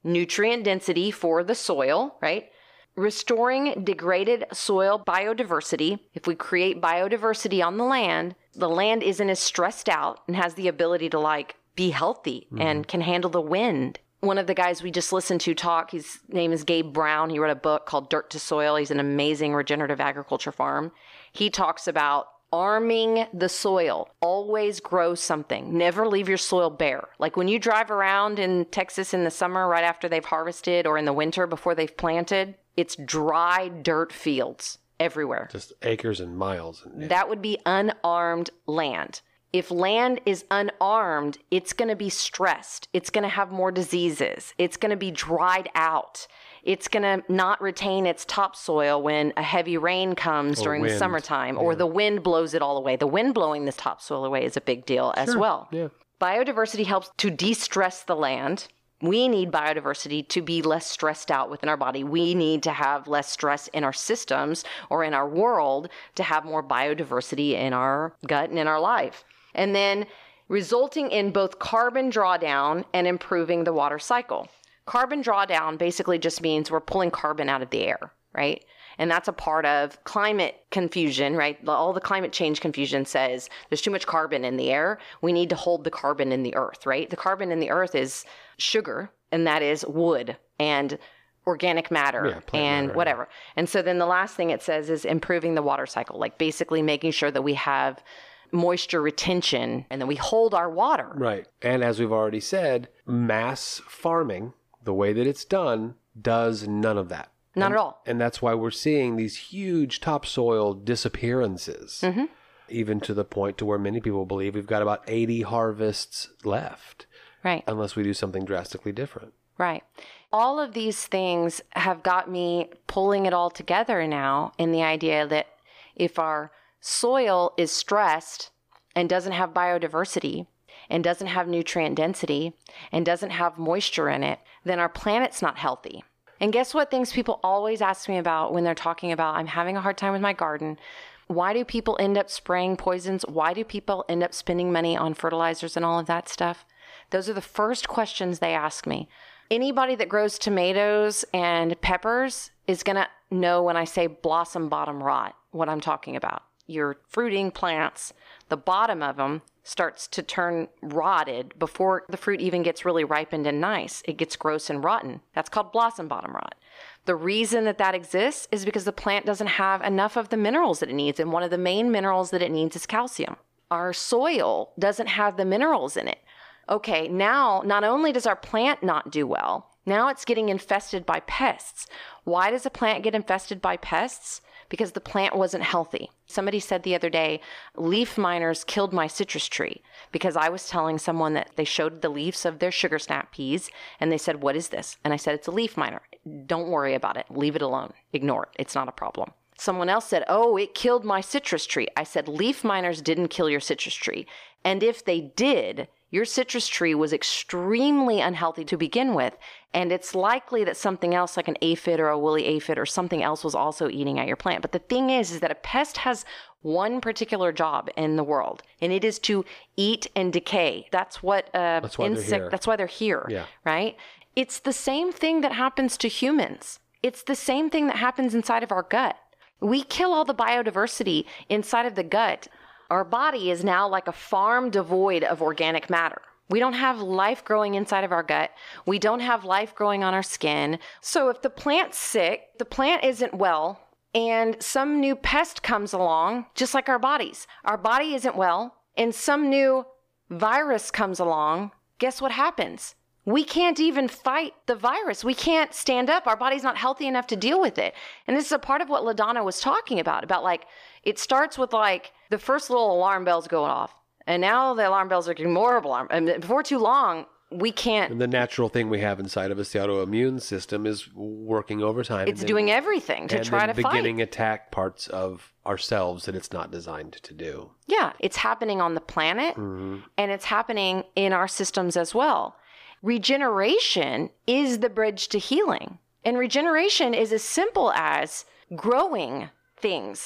nutrient density for the soil, right? Restoring degraded soil biodiversity. If we create biodiversity on the land, the land isn't as stressed out and has the ability to like be healthy mm-hmm. and can handle the wind. One of the guys we just listened to talk, his name is Gabe Brown. He wrote a book called Dirt to Soil. He's an amazing regenerative agriculture farm. He talks about arming the soil. Always grow something. Never leave your soil bare. Like when you drive around in Texas in the summer right after they've harvested or in the winter before they've planted, it's dry dirt fields everywhere. Just acres and miles. And, yeah. That would be unarmed land. If land is unarmed, it's going to be stressed. It's going to have more diseases. It's going to be dried out. It's going to not retain its topsoil when a heavy rain comes or during wind. the summertime, or yeah. the wind blows it all away. The wind blowing this topsoil away is a big deal sure. as well. Yeah. Biodiversity helps to de-stress the land. We need biodiversity to be less stressed out within our body. We need to have less stress in our systems or in our world to have more biodiversity in our gut and in our life. And then resulting in both carbon drawdown and improving the water cycle. Carbon drawdown basically just means we're pulling carbon out of the air, right? And that's a part of climate confusion, right? All the climate change confusion says there's too much carbon in the air. We need to hold the carbon in the earth, right? The carbon in the earth is sugar, and that is wood and organic matter yeah, and matter, whatever. Yeah. And so then the last thing it says is improving the water cycle, like basically making sure that we have moisture retention and then we hold our water. Right. And as we've already said, mass farming, the way that it's done, does none of that. Not and, at all. And that's why we're seeing these huge topsoil disappearances, mm-hmm. even to the point to where many people believe we've got about eighty harvests left. Right. Unless we do something drastically different. Right. All of these things have got me pulling it all together now in the idea that if our soil is stressed and doesn't have biodiversity and doesn't have nutrient density and doesn't have moisture in it, then our planet's not healthy. And guess what things people always ask me about when they're talking about, I'm having a hard time with my garden. Why do people end up spraying poisons? Why do people end up spending money on fertilizers and all of that stuff? Those are the first questions they ask me. Anybody that grows tomatoes and peppers is going to know when I say blossom bottom rot, what I'm talking about. Your fruiting plants, the bottom of them starts to turn rotted before the fruit even gets really ripened and nice. It gets gross and rotten. That's called blossom bottom rot. The reason that that exists is because the plant doesn't have enough of the minerals that it needs, and one of the main minerals that it needs is calcium. Our soil doesn't have the minerals in it. Okay, now not only does our plant not do well, now it's getting infested by pests. Why does a plant get infested by pests? Because the plant wasn't healthy. Somebody said the other day, leaf miners killed my citrus tree because I was telling someone that they showed the leaves of their sugar snap peas and they said, what is this? And I said, it's a leaf miner. Don't worry about it. Leave it alone. Ignore it. It's not a problem. Someone else said, oh, it killed my citrus tree. I said, leaf miners didn't kill your citrus tree. And if they did, your citrus tree was extremely unhealthy to begin with, and it's likely that something else like an aphid or a woolly aphid or something else was also eating at your plant. But the thing is, is that a pest has one particular job in the world, and it is to eat and decay. That's what uh, that's why insect. They're here. That's why they're here. Yeah. Right? It's the same thing that happens to humans. It's the same thing that happens inside of our gut. We kill all the biodiversity inside of the gut. Our body is now like a farm devoid of organic matter. We don't have life growing inside of our gut. We don't have life growing on our skin. So if the plant's sick, the plant isn't well, and some new pest comes along, just like our bodies. Our body isn't well, and some new virus comes along, guess what happens? We can't even fight the virus. We can't stand up. Our body's not healthy enough to deal with it. And this is a part of what LaDonna was talking about, about like, it starts with like the first little alarm bells going off. And now the alarm bells are getting more alarm. And before too long, we can't. And the natural thing we have inside of us, the autoimmune system, is working overtime. It's then, doing everything to try to fight. And beginning attack parts of ourselves that it's not designed to do. Yeah, it's happening on the planet, mm-hmm. and it's happening in our systems as well. Regeneration is the bridge to healing. And regeneration is as simple as growing things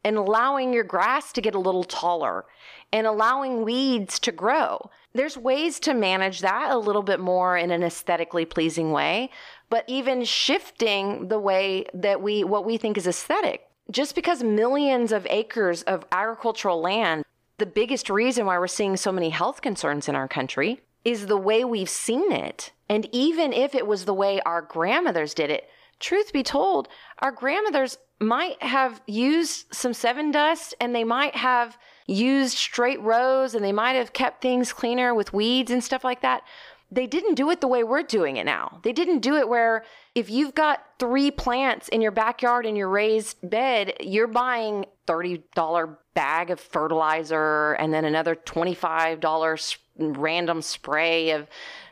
and allowing your grass to get a little taller and allowing weeds to grow. There's ways to manage that a little bit more in an aesthetically pleasing way, but even shifting the way that we, what we think is aesthetic. Just because millions of acres of agricultural land, the biggest reason why we're seeing so many health concerns in our country is the way we've seen it. And even if it was the way our grandmothers did it, truth be told, our grandmothers might have used some Sevin dust and they might have used straight rows and they might have kept things cleaner with weeds and stuff like that. They didn't do it the way we're doing it now. They didn't do it where if you've got three plants in your backyard in your raised bed, you're buying thirty dollars bag of fertilizer and then another twenty-five dollars random spray of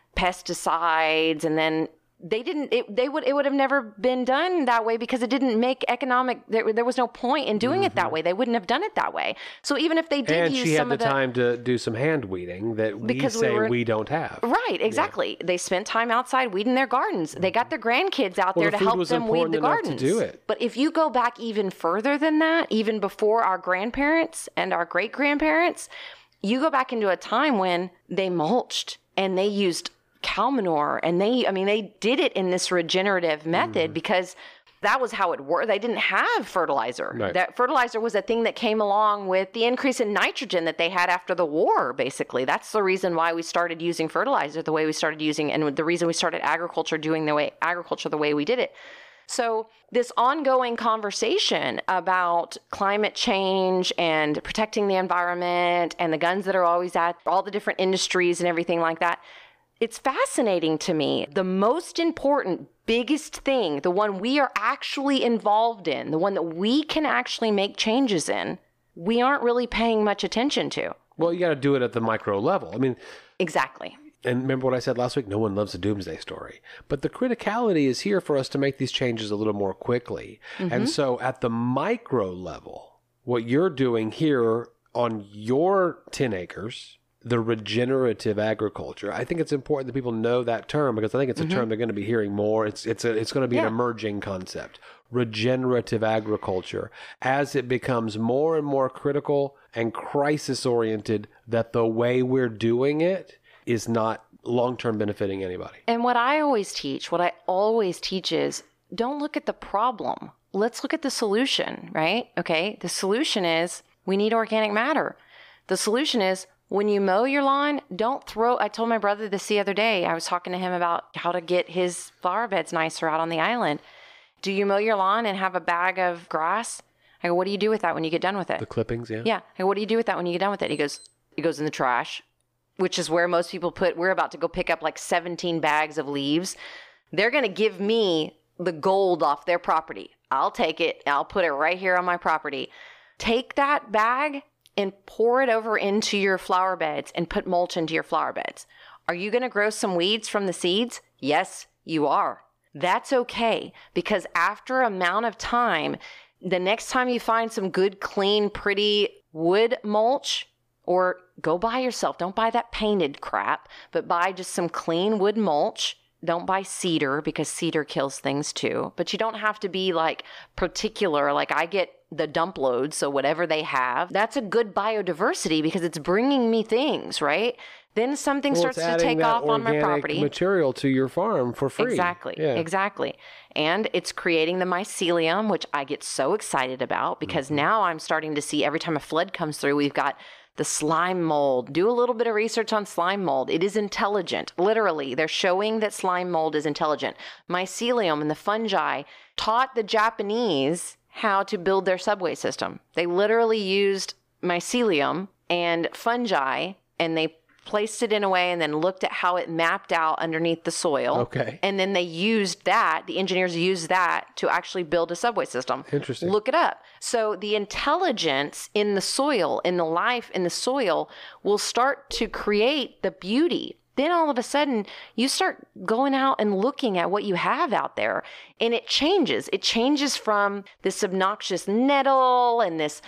pesticides, and then they didn't, it, they would, it would have never been done that way because it didn't make economic, there, there was no point in doing mm-hmm. it that way. They wouldn't have done it that way. So even if they did and use she some had of the the time to do some hand weeding that we because say we, were, we don't have. Right, exactly. Yeah. They spent time outside weeding their gardens. They got their grandkids out well, there the to help them weed the gardens. To do it. But if you go back even further than that, even before our grandparents and our great-grandparents, you go back into a time when they mulched and they used cow manure, and they, I mean, they did it in this regenerative method mm. because that was how it worked. They didn't have fertilizer. Right. That fertilizer was a thing that came along with the increase in nitrogen that they had after the war, basically. That's the reason why we started using fertilizer the way we started using, and the reason we started agriculture doing the way agriculture the way we did it. So this ongoing conversation about climate change and protecting the environment and the guns that are always at all the different industries and everything like that, it's fascinating to me. The most important, biggest thing, the one we are actually involved in, the one that we can actually make changes in, we aren't really paying much attention to. Well, you got to do it at the micro level. I mean, exactly. And remember what I said last week? No one loves a doomsday story. But the criticality is here for us to make these changes a little more quickly. Mm-hmm. And so at the micro level, what you're doing here on your ten acres, the regenerative agriculture. I think it's important that people know that term because I think it's a mm-hmm. term they're going to be hearing more. It's it's a, it's going to be yeah. an emerging concept. Regenerative agriculture, as it becomes more and more critical and crisis oriented, that the way we're doing it is not long-term benefiting anybody. And what I always teach, what I always teach is don't look at the problem. Let's look at the solution, right? Okay. The solution is we need organic matter. The solution is when you mow your lawn, don't throw, I told my brother this the other day. I was talking to him about how to get his flower beds nicer out on the island. Do you mow your lawn and have a bag of grass? I go, what do you do with that when you get done with it? The clippings, yeah. Yeah. I go, what do you do with that when you get done with it? He goes, it goes in the trash, which is where most people put, we're about to go pick up like seventeen bags of leaves. They're going to give me the gold off their property. I'll take it. I'll put it right here on my property. Take that bag and pour it over into your flower beds and put mulch into your flower beds. Are you going to grow some weeds from the seeds? Yes, you are. That's okay, because after an amount of time, the next time you find some good, clean, pretty wood mulch, or go buy yourself, don't buy that painted crap, but buy just some clean wood mulch. Don't buy cedar because cedar kills things too. But you don't have to be like particular. Like I get the dump loads, so whatever they have, that's a good biodiversity because it's bringing me things, right? Then something well, starts to take off on my property. Material to your farm for free. Exactly, yeah. exactly. And it's creating the mycelium, which I get so excited about because mm-hmm. now I'm starting to see every time a flood comes through, we've got the slime mold. Do a little bit of research on slime mold. It is intelligent. Literally, they're showing that slime mold is intelligent. Mycelium and the fungi taught the Japanese how to build their subway system. They literally used mycelium and fungi, and they placed it in a way and then looked at how it mapped out underneath the soil. Okay. And then they used that, the engineers used that to actually build a subway system. Interesting. Look it up. So the intelligence in the soil, in the life in the soil, will start to create the beauty. Then all of a sudden, you start going out and looking at what you have out there, and it changes. It changes from this obnoxious nettle and this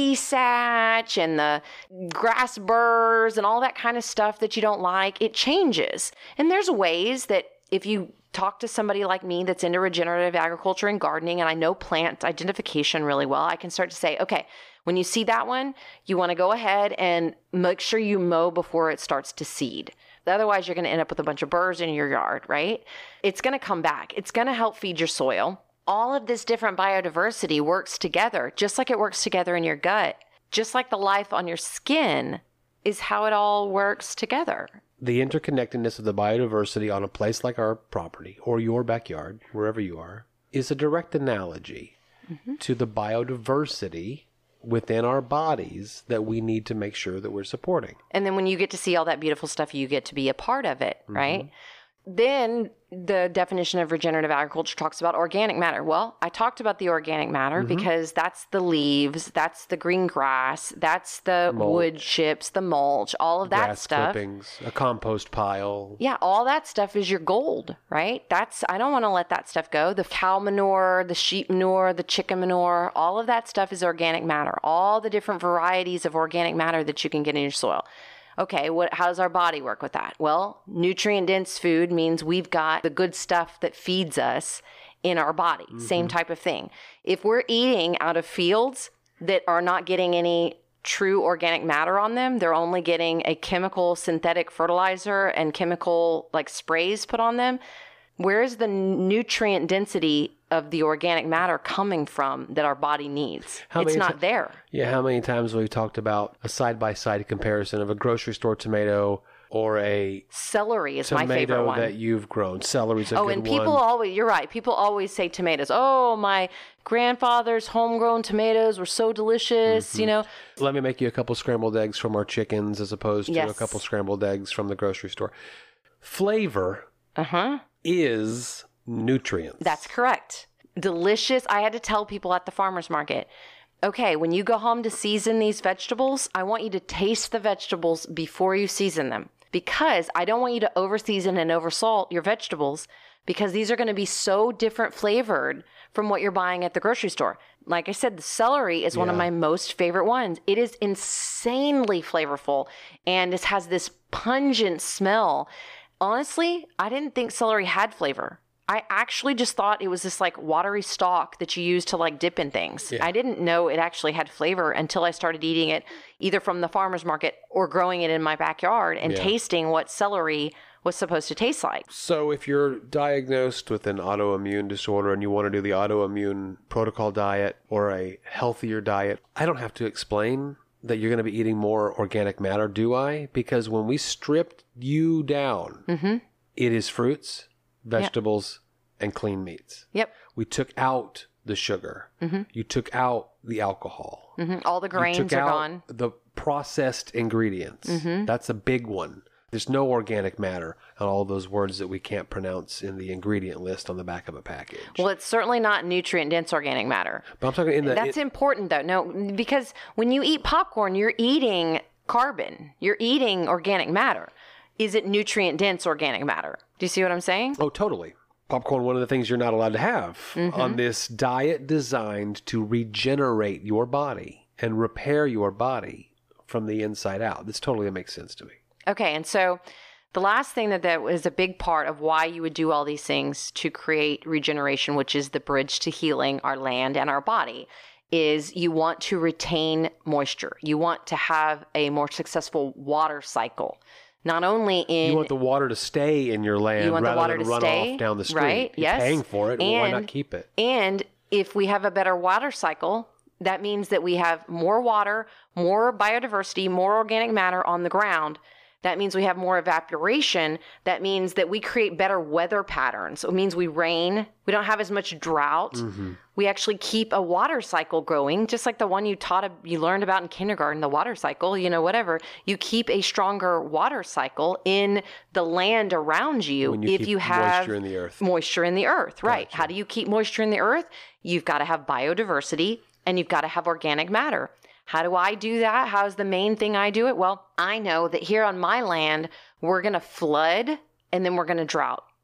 weesatch and the grass burrs and all that kind of stuff that you don't like. It changes. And there's ways that if you talk to somebody like me that's into regenerative agriculture and gardening, and I know plant identification really well, I can start to say, okay, when you see that one, you want to go ahead and make sure you mow before it starts to seed. Otherwise, you're going to end up with a bunch of burrs in your yard, right? It's going to come back. It's going to help feed your soil. All of this different biodiversity works together, just like it works together in your gut, just like the life on your skin is how it all works together. The interconnectedness of the biodiversity on a place like our property or your backyard, wherever you are, is a direct analogy mm-hmm. to the biodiversity within our bodies that we need to make sure that we're supporting. And then when you get to see all that beautiful stuff, you get to be a part of it, mm-hmm. right? Then the definition of regenerative agriculture talks about organic matter. Well, I talked about the organic matter mm-hmm. because that's the leaves, that's the green grass, that's the mulch. Wood chips, the mulch, all of that Grass stuff. Clippings, a compost pile. Yeah, all that stuff is your gold, right? That's I don't want to let that stuff go. The cow manure, the sheep manure, the chicken manure, all of that stuff is organic matter. All the different varieties of organic matter that you can get in your soil. Okay, what? How does our body work with that? Well, nutrient-dense food means we've got the good stuff that feeds us in our body. Mm-hmm. Same type of thing. If we're eating out of fields that are not getting any true organic matter on them, they're only getting a chemical synthetic fertilizer and chemical like sprays put on them, where is the nutrient density of the organic matter coming from that our body needs? How it's not t- there. Yeah, how many times we've talked about a side-by-side comparison of a grocery store tomato or a celery is my favorite one. Tomato that you've grown. Celery's a oh, good one. Oh, and people one. always, you're right, people always say tomatoes. Oh, my grandfather's homegrown tomatoes were so delicious, mm-hmm. you know. Let me make you a couple scrambled eggs from our chickens as opposed to yes. a couple scrambled eggs from the grocery store. Flavor uh-huh. is nutrients. That's correct. Delicious. I had to tell people at the farmer's market, okay, when you go home to season these vegetables, I want you to taste the vegetables before you season them, because I don't want you to over season and over salt your vegetables, because these are going to be so different flavored from what you're buying at the grocery store. Like I said, the celery is yeah. one of my most favorite ones. It is insanely flavorful and it has this pungent smell. Honestly, I didn't think celery had flavor. I actually just thought it was this like watery stalk that you use to like dip in things. Yeah. I didn't know it actually had flavor until I started eating it either from the farmer's market or growing it in my backyard and yeah. tasting what celery was supposed to taste like. So if you're diagnosed with an autoimmune disorder and you want to do the autoimmune protocol diet or a healthier diet, I don't have to explain that you're going to be eating more organic matter, do I? Because when we stripped you down, mm-hmm. it is fruits, vegetables, yep. and clean meats. Yep. We took out the sugar. Mm-hmm. You took out the alcohol. Mm-hmm. All the grains you took are out gone. The processed ingredients. Mm-hmm. That's a big one. There's no organic matter on all those words that we can't pronounce in the ingredient list on the back of a package. Well, it's certainly not nutrient-dense organic matter. But I'm talking in the... That's it, important, though. No, because when you eat popcorn, you're eating carbon. You're eating organic matter. Is it nutrient-dense organic matter? Do you see what I'm saying? Oh, totally. Popcorn, one of the things you're not allowed to have mm-hmm. on this diet designed to regenerate your body and repair your body from the inside out. This totally makes sense to me. Okay, and so the last thing that, that was a big part of why you would do all these things to create regeneration, which is the bridge to healing our land and our body, is you want to retain moisture. You want to have a more successful water cycle. Not only in... You want the water to stay in your land you want rather the water than to run stay, off down the street. Right? You're yes. paying for it. And, well, why not keep it? And if we have a better water cycle, that means that we have more water, more biodiversity, more organic matter on the ground. That means we have more evaporation. That means that we create better weather patterns. It means we rain. We don't have as much drought. Mm-hmm. We actually keep a water cycle going, just like the one you taught, you learned about in kindergarten, the water cycle, you know, whatever. You keep a stronger water cycle in the land around you, when you if keep you have moisture in the earth. Moisture in the earth, right. Gotcha. How do you keep moisture in the earth? You've got to have biodiversity and you've got to have organic matter. How do I do that? How's the main thing I do it? Well, I know that here on my land, we're going to flood and then we're going to drought.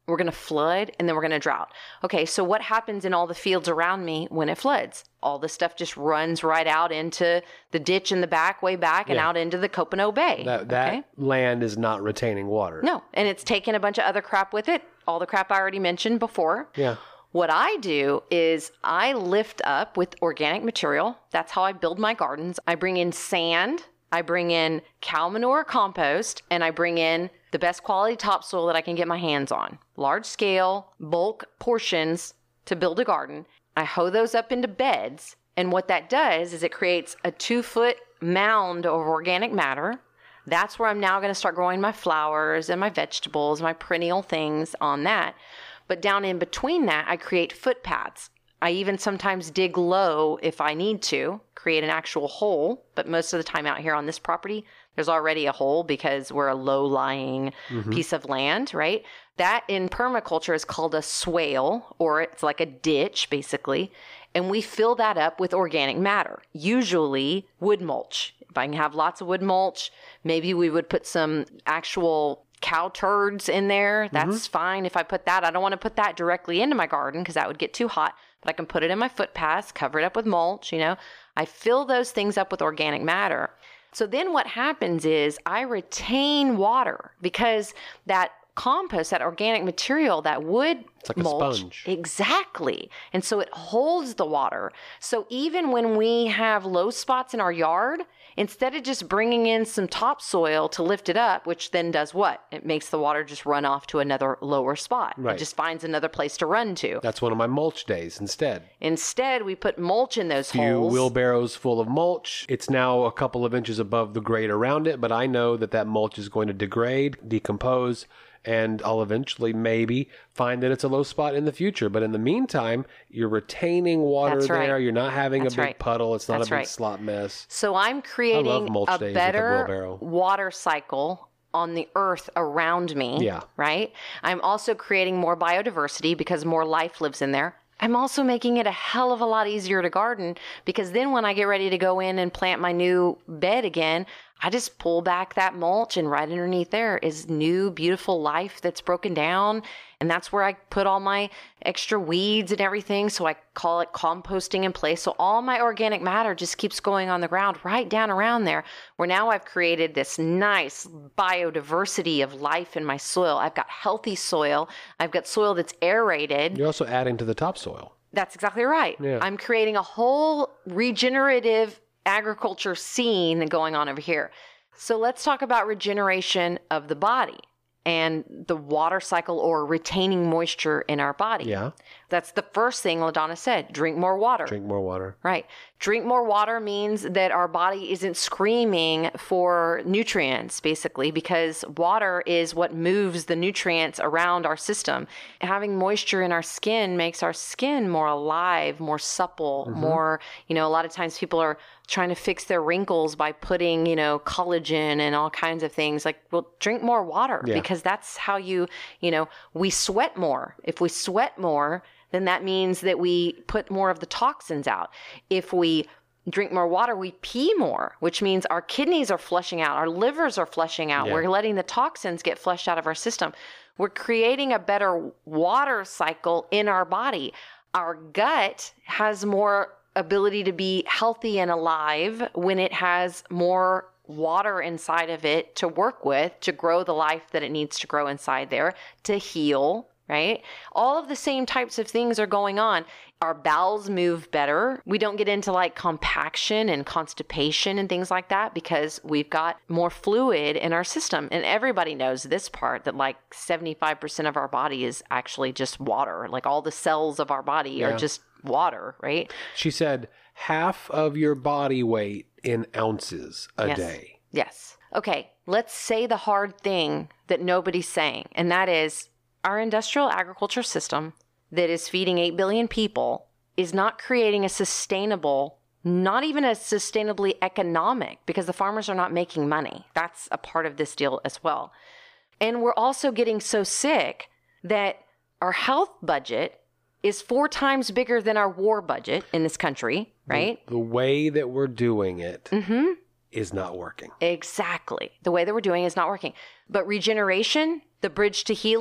we're going to flood, and then we're going to drought. Okay, so what happens in all the fields around me when it floods? All the stuff just runs right out into the ditch in the back, way back, and Yeah. out into the Copano Bay. That, that okay? land is not retaining water. No, and it's taking a bunch of other crap with it, all the crap I already mentioned before. Yeah. What I do is I lift up with organic material. That's how I build my gardens. I bring in sand, I bring in cow manure compost, and I bring in the best quality topsoil that I can get my hands on. Large scale, bulk portions to build a garden. I hoe those up into beds. And what that does is it creates a two foot mound of organic matter. That's where I'm now going to start growing my flowers and my vegetables, my perennial things on that. But down in between that, I create footpaths. I even sometimes dig low if I need to, create an actual hole. But most of the time out here on this property, there's already a hole because we're a low-lying mm-hmm. piece of land, right? That in permaculture is called a swale, or it's like a ditch, basically. And we fill that up with organic matter, usually wood mulch. If I can have lots of wood mulch, maybe we would put some actual cow turds in there. That's mm-hmm. fine if I put that. I don't want to put that directly into my garden because that would get too hot, but I can put it in my footpaths, cover it up with mulch, you know. I fill those things up with organic matter. So then what happens is I retain water because that compost, that organic material, that wood it's like mulch, a sponge. Exactly. And so it holds the water. So even when we have low spots in our yard, instead of just bringing in some topsoil to lift it up, which then does what? It makes the water just run off to another lower spot. Right. It just finds another place to run to. That's one of my mulch days instead. Instead, we put mulch in those A few holes. wheelbarrows full of mulch. It's now a couple of inches above the grade around it, but I know that that mulch is going to degrade, decompose, and I'll eventually maybe find that it's a low spot in the future. But in the meantime, you're retaining water That's there. right. You're not having That's a big right. puddle. It's not That's a big right. slop mess. So I'm creating mulch a days with a better wheelbarrow. water cycle on the earth around me. Yeah. Right? I'm also creating more biodiversity because more life lives in there. I'm also making it a hell of a lot easier to garden because then when I get ready to go in and plant my new bed again, I just pull back that mulch and right underneath there is new, beautiful life that's broken down. And that's where I put all my extra weeds and everything. So I call it composting in place. So all my organic matter just keeps going on the ground right down around there, where now I've created this nice biodiversity of life in my soil. I've got healthy soil. I've got soil that's aerated. You're also adding to the topsoil. That's exactly right. Yeah. I'm creating a whole regenerative agriculture scene going on over here. So let's talk about regeneration of the body and the water cycle or retaining moisture in our body. Yeah. That's the first thing LaDonna said, drink more water. Drink more water. Right. Drink more water means that our body isn't screaming for nutrients, basically, because water is what moves the nutrients around our system. Having moisture in our skin makes our skin more alive, more supple, mm-hmm. more, you know, a lot of times people are trying to fix their wrinkles by putting, you know, collagen and all kinds of things. Like, well, drink more water yeah. because that's how you, you know, we sweat more. If we sweat more, then that means that we put more of the toxins out. If we drink more water, we pee more, which means our kidneys are flushing out, our livers are flushing out. Yeah. We're letting the toxins get flushed out of our system. We're creating a better water cycle in our body. Our gut has more ability to be healthy and alive when it has more water inside of it to work with, to grow the life that it needs to grow inside there, to heal, right? All of the same types of things are going on. Our bowels move better. We don't get into like compaction and constipation and things like that because we've got more fluid in our system. And everybody knows this part, that like seventy-five percent of our body is actually just water. Like all the cells of our body yeah. are just water, right? She said half of your body weight in ounces a yes. day. Yes. Okay, let's say the hard thing that nobody's saying, and that is our industrial agriculture system that is feeding eight billion people is not creating a sustainable, not even a sustainably economic, because the farmers are not making money. That's a part of this deal as well. And we're also getting so sick that our health budget is four times bigger than our war budget in this country, right? The, the way that we're doing it mm-hmm. is not working. Exactly. The way that we're doing it is not working. But regeneration, the bridge to healing,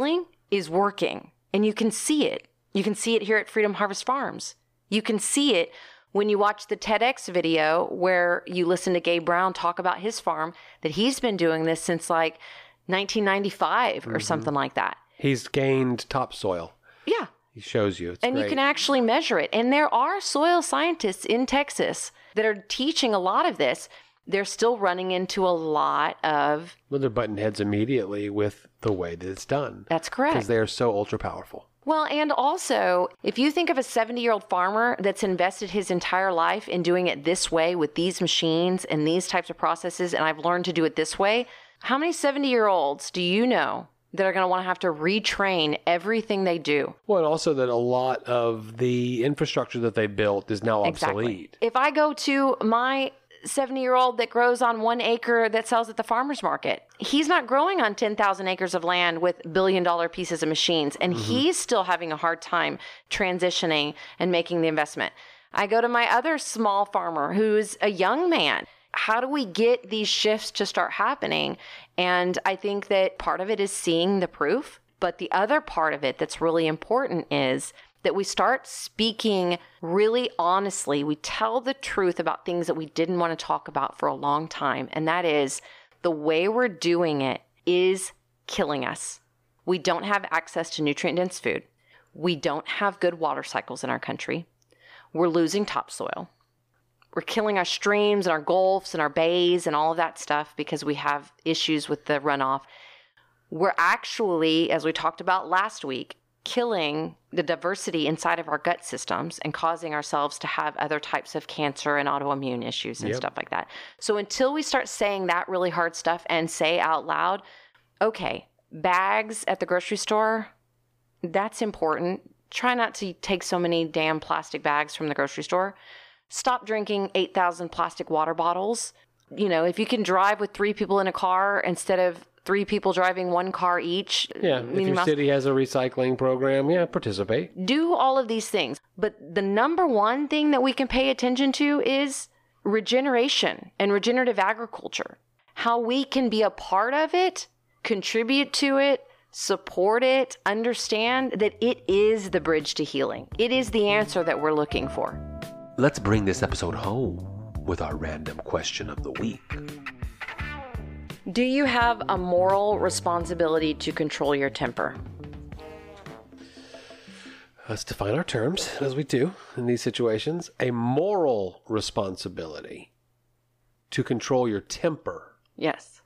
is working. And you can see it. You can see it here at Freedom Harvest Farms. You can see it when you watch the TEDx video where you listen to Gabe Brown talk about his farm, that he's been doing this since like nineteen ninety-five mm-hmm. or something like that. He's gained topsoil. Yeah. He shows you. It's and great. You can actually measure it. And there are soil scientists in Texas that are teaching a lot of this. They're still running into a lot of... Well, they're butting heads immediately with the way that it's done. That's correct. Because they're so ultra powerful. Well, and also, if you think of a seventy-year-old farmer that's invested his entire life in doing it this way with these machines and these types of processes, and I've learned to do it this way, how many seventy-year-olds do you know that are going to want to have to retrain everything they do? Well, and also that a lot of the infrastructure that they built is now obsolete. Exactly. If I go to my seventy-year-old that grows on one acre that sells at the farmer's market, he's not growing on ten thousand acres of land with billion-dollar pieces of machines, and mm-hmm. he's still having a hard time transitioning and making the investment. I go to my other small farmer who's a young man. How do we get these shifts to start happening? And I think that part of it is seeing the proof, but the other part of it that's really important is that we start speaking really honestly. We tell the truth about things that we didn't want to talk about for a long time. And that is the way we're doing it is killing us. We don't have access to nutrient-dense food. We don't have good water cycles in our country. We're losing topsoil. We're killing our streams and our gulfs and our bays and all of that stuff because we have issues with the runoff. We're actually, as we talked about last week, killing the diversity inside of our gut systems and causing ourselves to have other types of cancer and autoimmune issues and yep. stuff like that. So until we start saying that really hard stuff and say out loud, okay, bags at the grocery store, that's important. Try not to take so many damn plastic bags from the grocery store. Stop drinking eight thousand plastic water bottles. You know, if you can drive with three people in a car instead of three people driving one car each. Yeah, if your city has a recycling program, yeah, participate. Do all of these things. But the number one thing that we can pay attention to is regeneration and regenerative agriculture. How we can be a part of it, contribute to it, support it, understand that it is the bridge to healing. It is the answer that we're looking for. Let's bring this episode home with our random question of the week. Do you have a moral responsibility to control your temper? Let's define our terms, as we do in these situations. A moral responsibility to control your temper. Yes.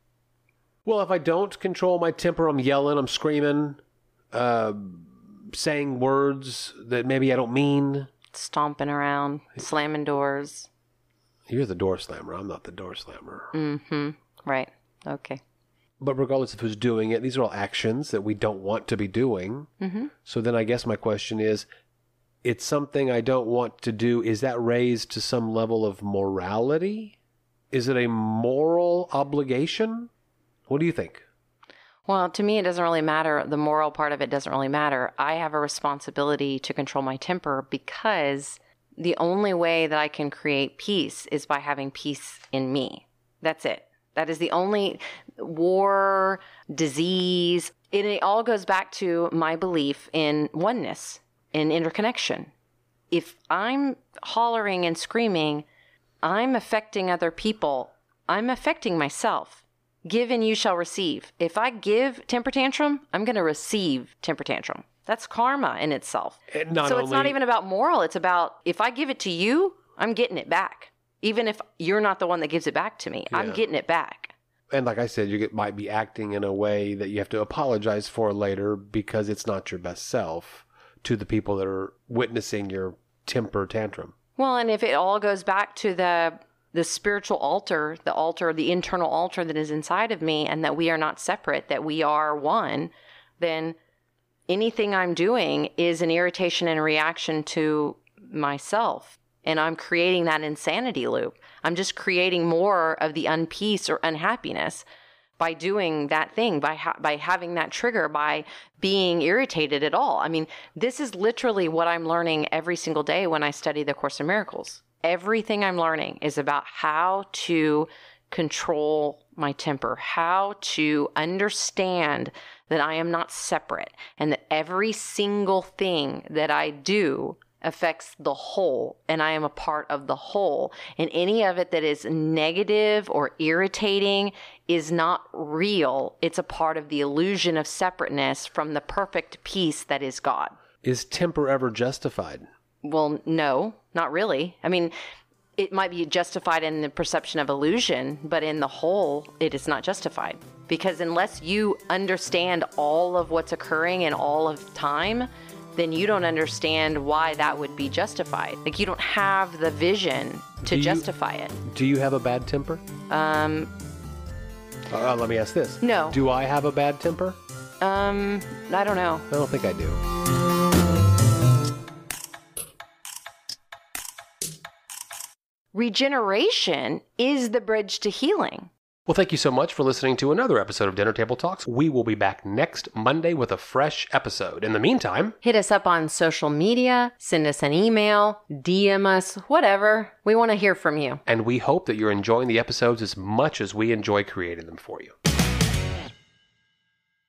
Well, if I don't control my temper, I'm yelling, I'm screaming, uh, saying words that maybe I don't mean. Stomping around, slamming doors. You're the door slammer. I'm not the door slammer. Mm-hmm. Right. Okay. But regardless of who's doing it, these are all actions that we don't want to be doing. Mm-hmm. So then I guess my question is, it's something I don't want to do. Is that raised to some level of morality? Is it a moral obligation? What do you think? Well, to me, it doesn't really matter. The moral part of it doesn't really matter. I have a responsibility to control my temper because the only way that I can create peace is by having peace in me. That's it. That is the only war, disease. It, it all goes back to my belief in oneness, in interconnection. If I'm hollering and screaming, I'm affecting other people. I'm affecting myself. Give and you shall receive. If I give temper tantrum, I'm going to receive temper tantrum. That's karma in itself. It not so it's only... not even about moral. It's about if I give it to you, I'm getting it back. Even if you're not the one that gives it back to me, yeah. I'm getting it back. And like I said, you get, might be acting in a way that you have to apologize for later because it's not your best self to the people that are witnessing your temper tantrum. Well, and if it all goes back to the the spiritual altar, the altar, the internal altar that is inside of me, and that we are not separate, that we are one, then anything I'm doing is an irritation and a reaction to myself. And I'm creating that insanity loop. I'm just creating more of the unpeace or unhappiness by doing that thing, by ha- by having that trigger, by being irritated at all. I mean, this is literally what I'm learning every single day when I study the Course in Miracles. Everything I'm learning is about how to control my temper, how to understand that I am not separate and that every single thing that I do affects the whole, and I am a part of the whole. And any of it that is negative or irritating is not real. It's a part of the illusion of separateness from the perfect peace that is God. Is temper ever justified? Well, no, not really. I mean, it might be justified in the perception of illusion, but in the whole, it is not justified. Because unless you understand all of what's occurring in all of time, then you don't understand why that would be justified. Like, you don't have the vision to Do you- justify it. Do you have a bad temper? Um, Uh, let me ask this. No. Do I have a bad temper? um, I don't know. I don't think I do. Regeneration is the bridge to healing. Well, thank you so much for listening to another episode of Dinner Table Talks. We will be back next Monday with a fresh episode. In the meantime, Hit us up on social media, send us an email, D M us, whatever. We want to hear from you. and we hope that you're enjoying the episodes as much as we enjoy creating them for you.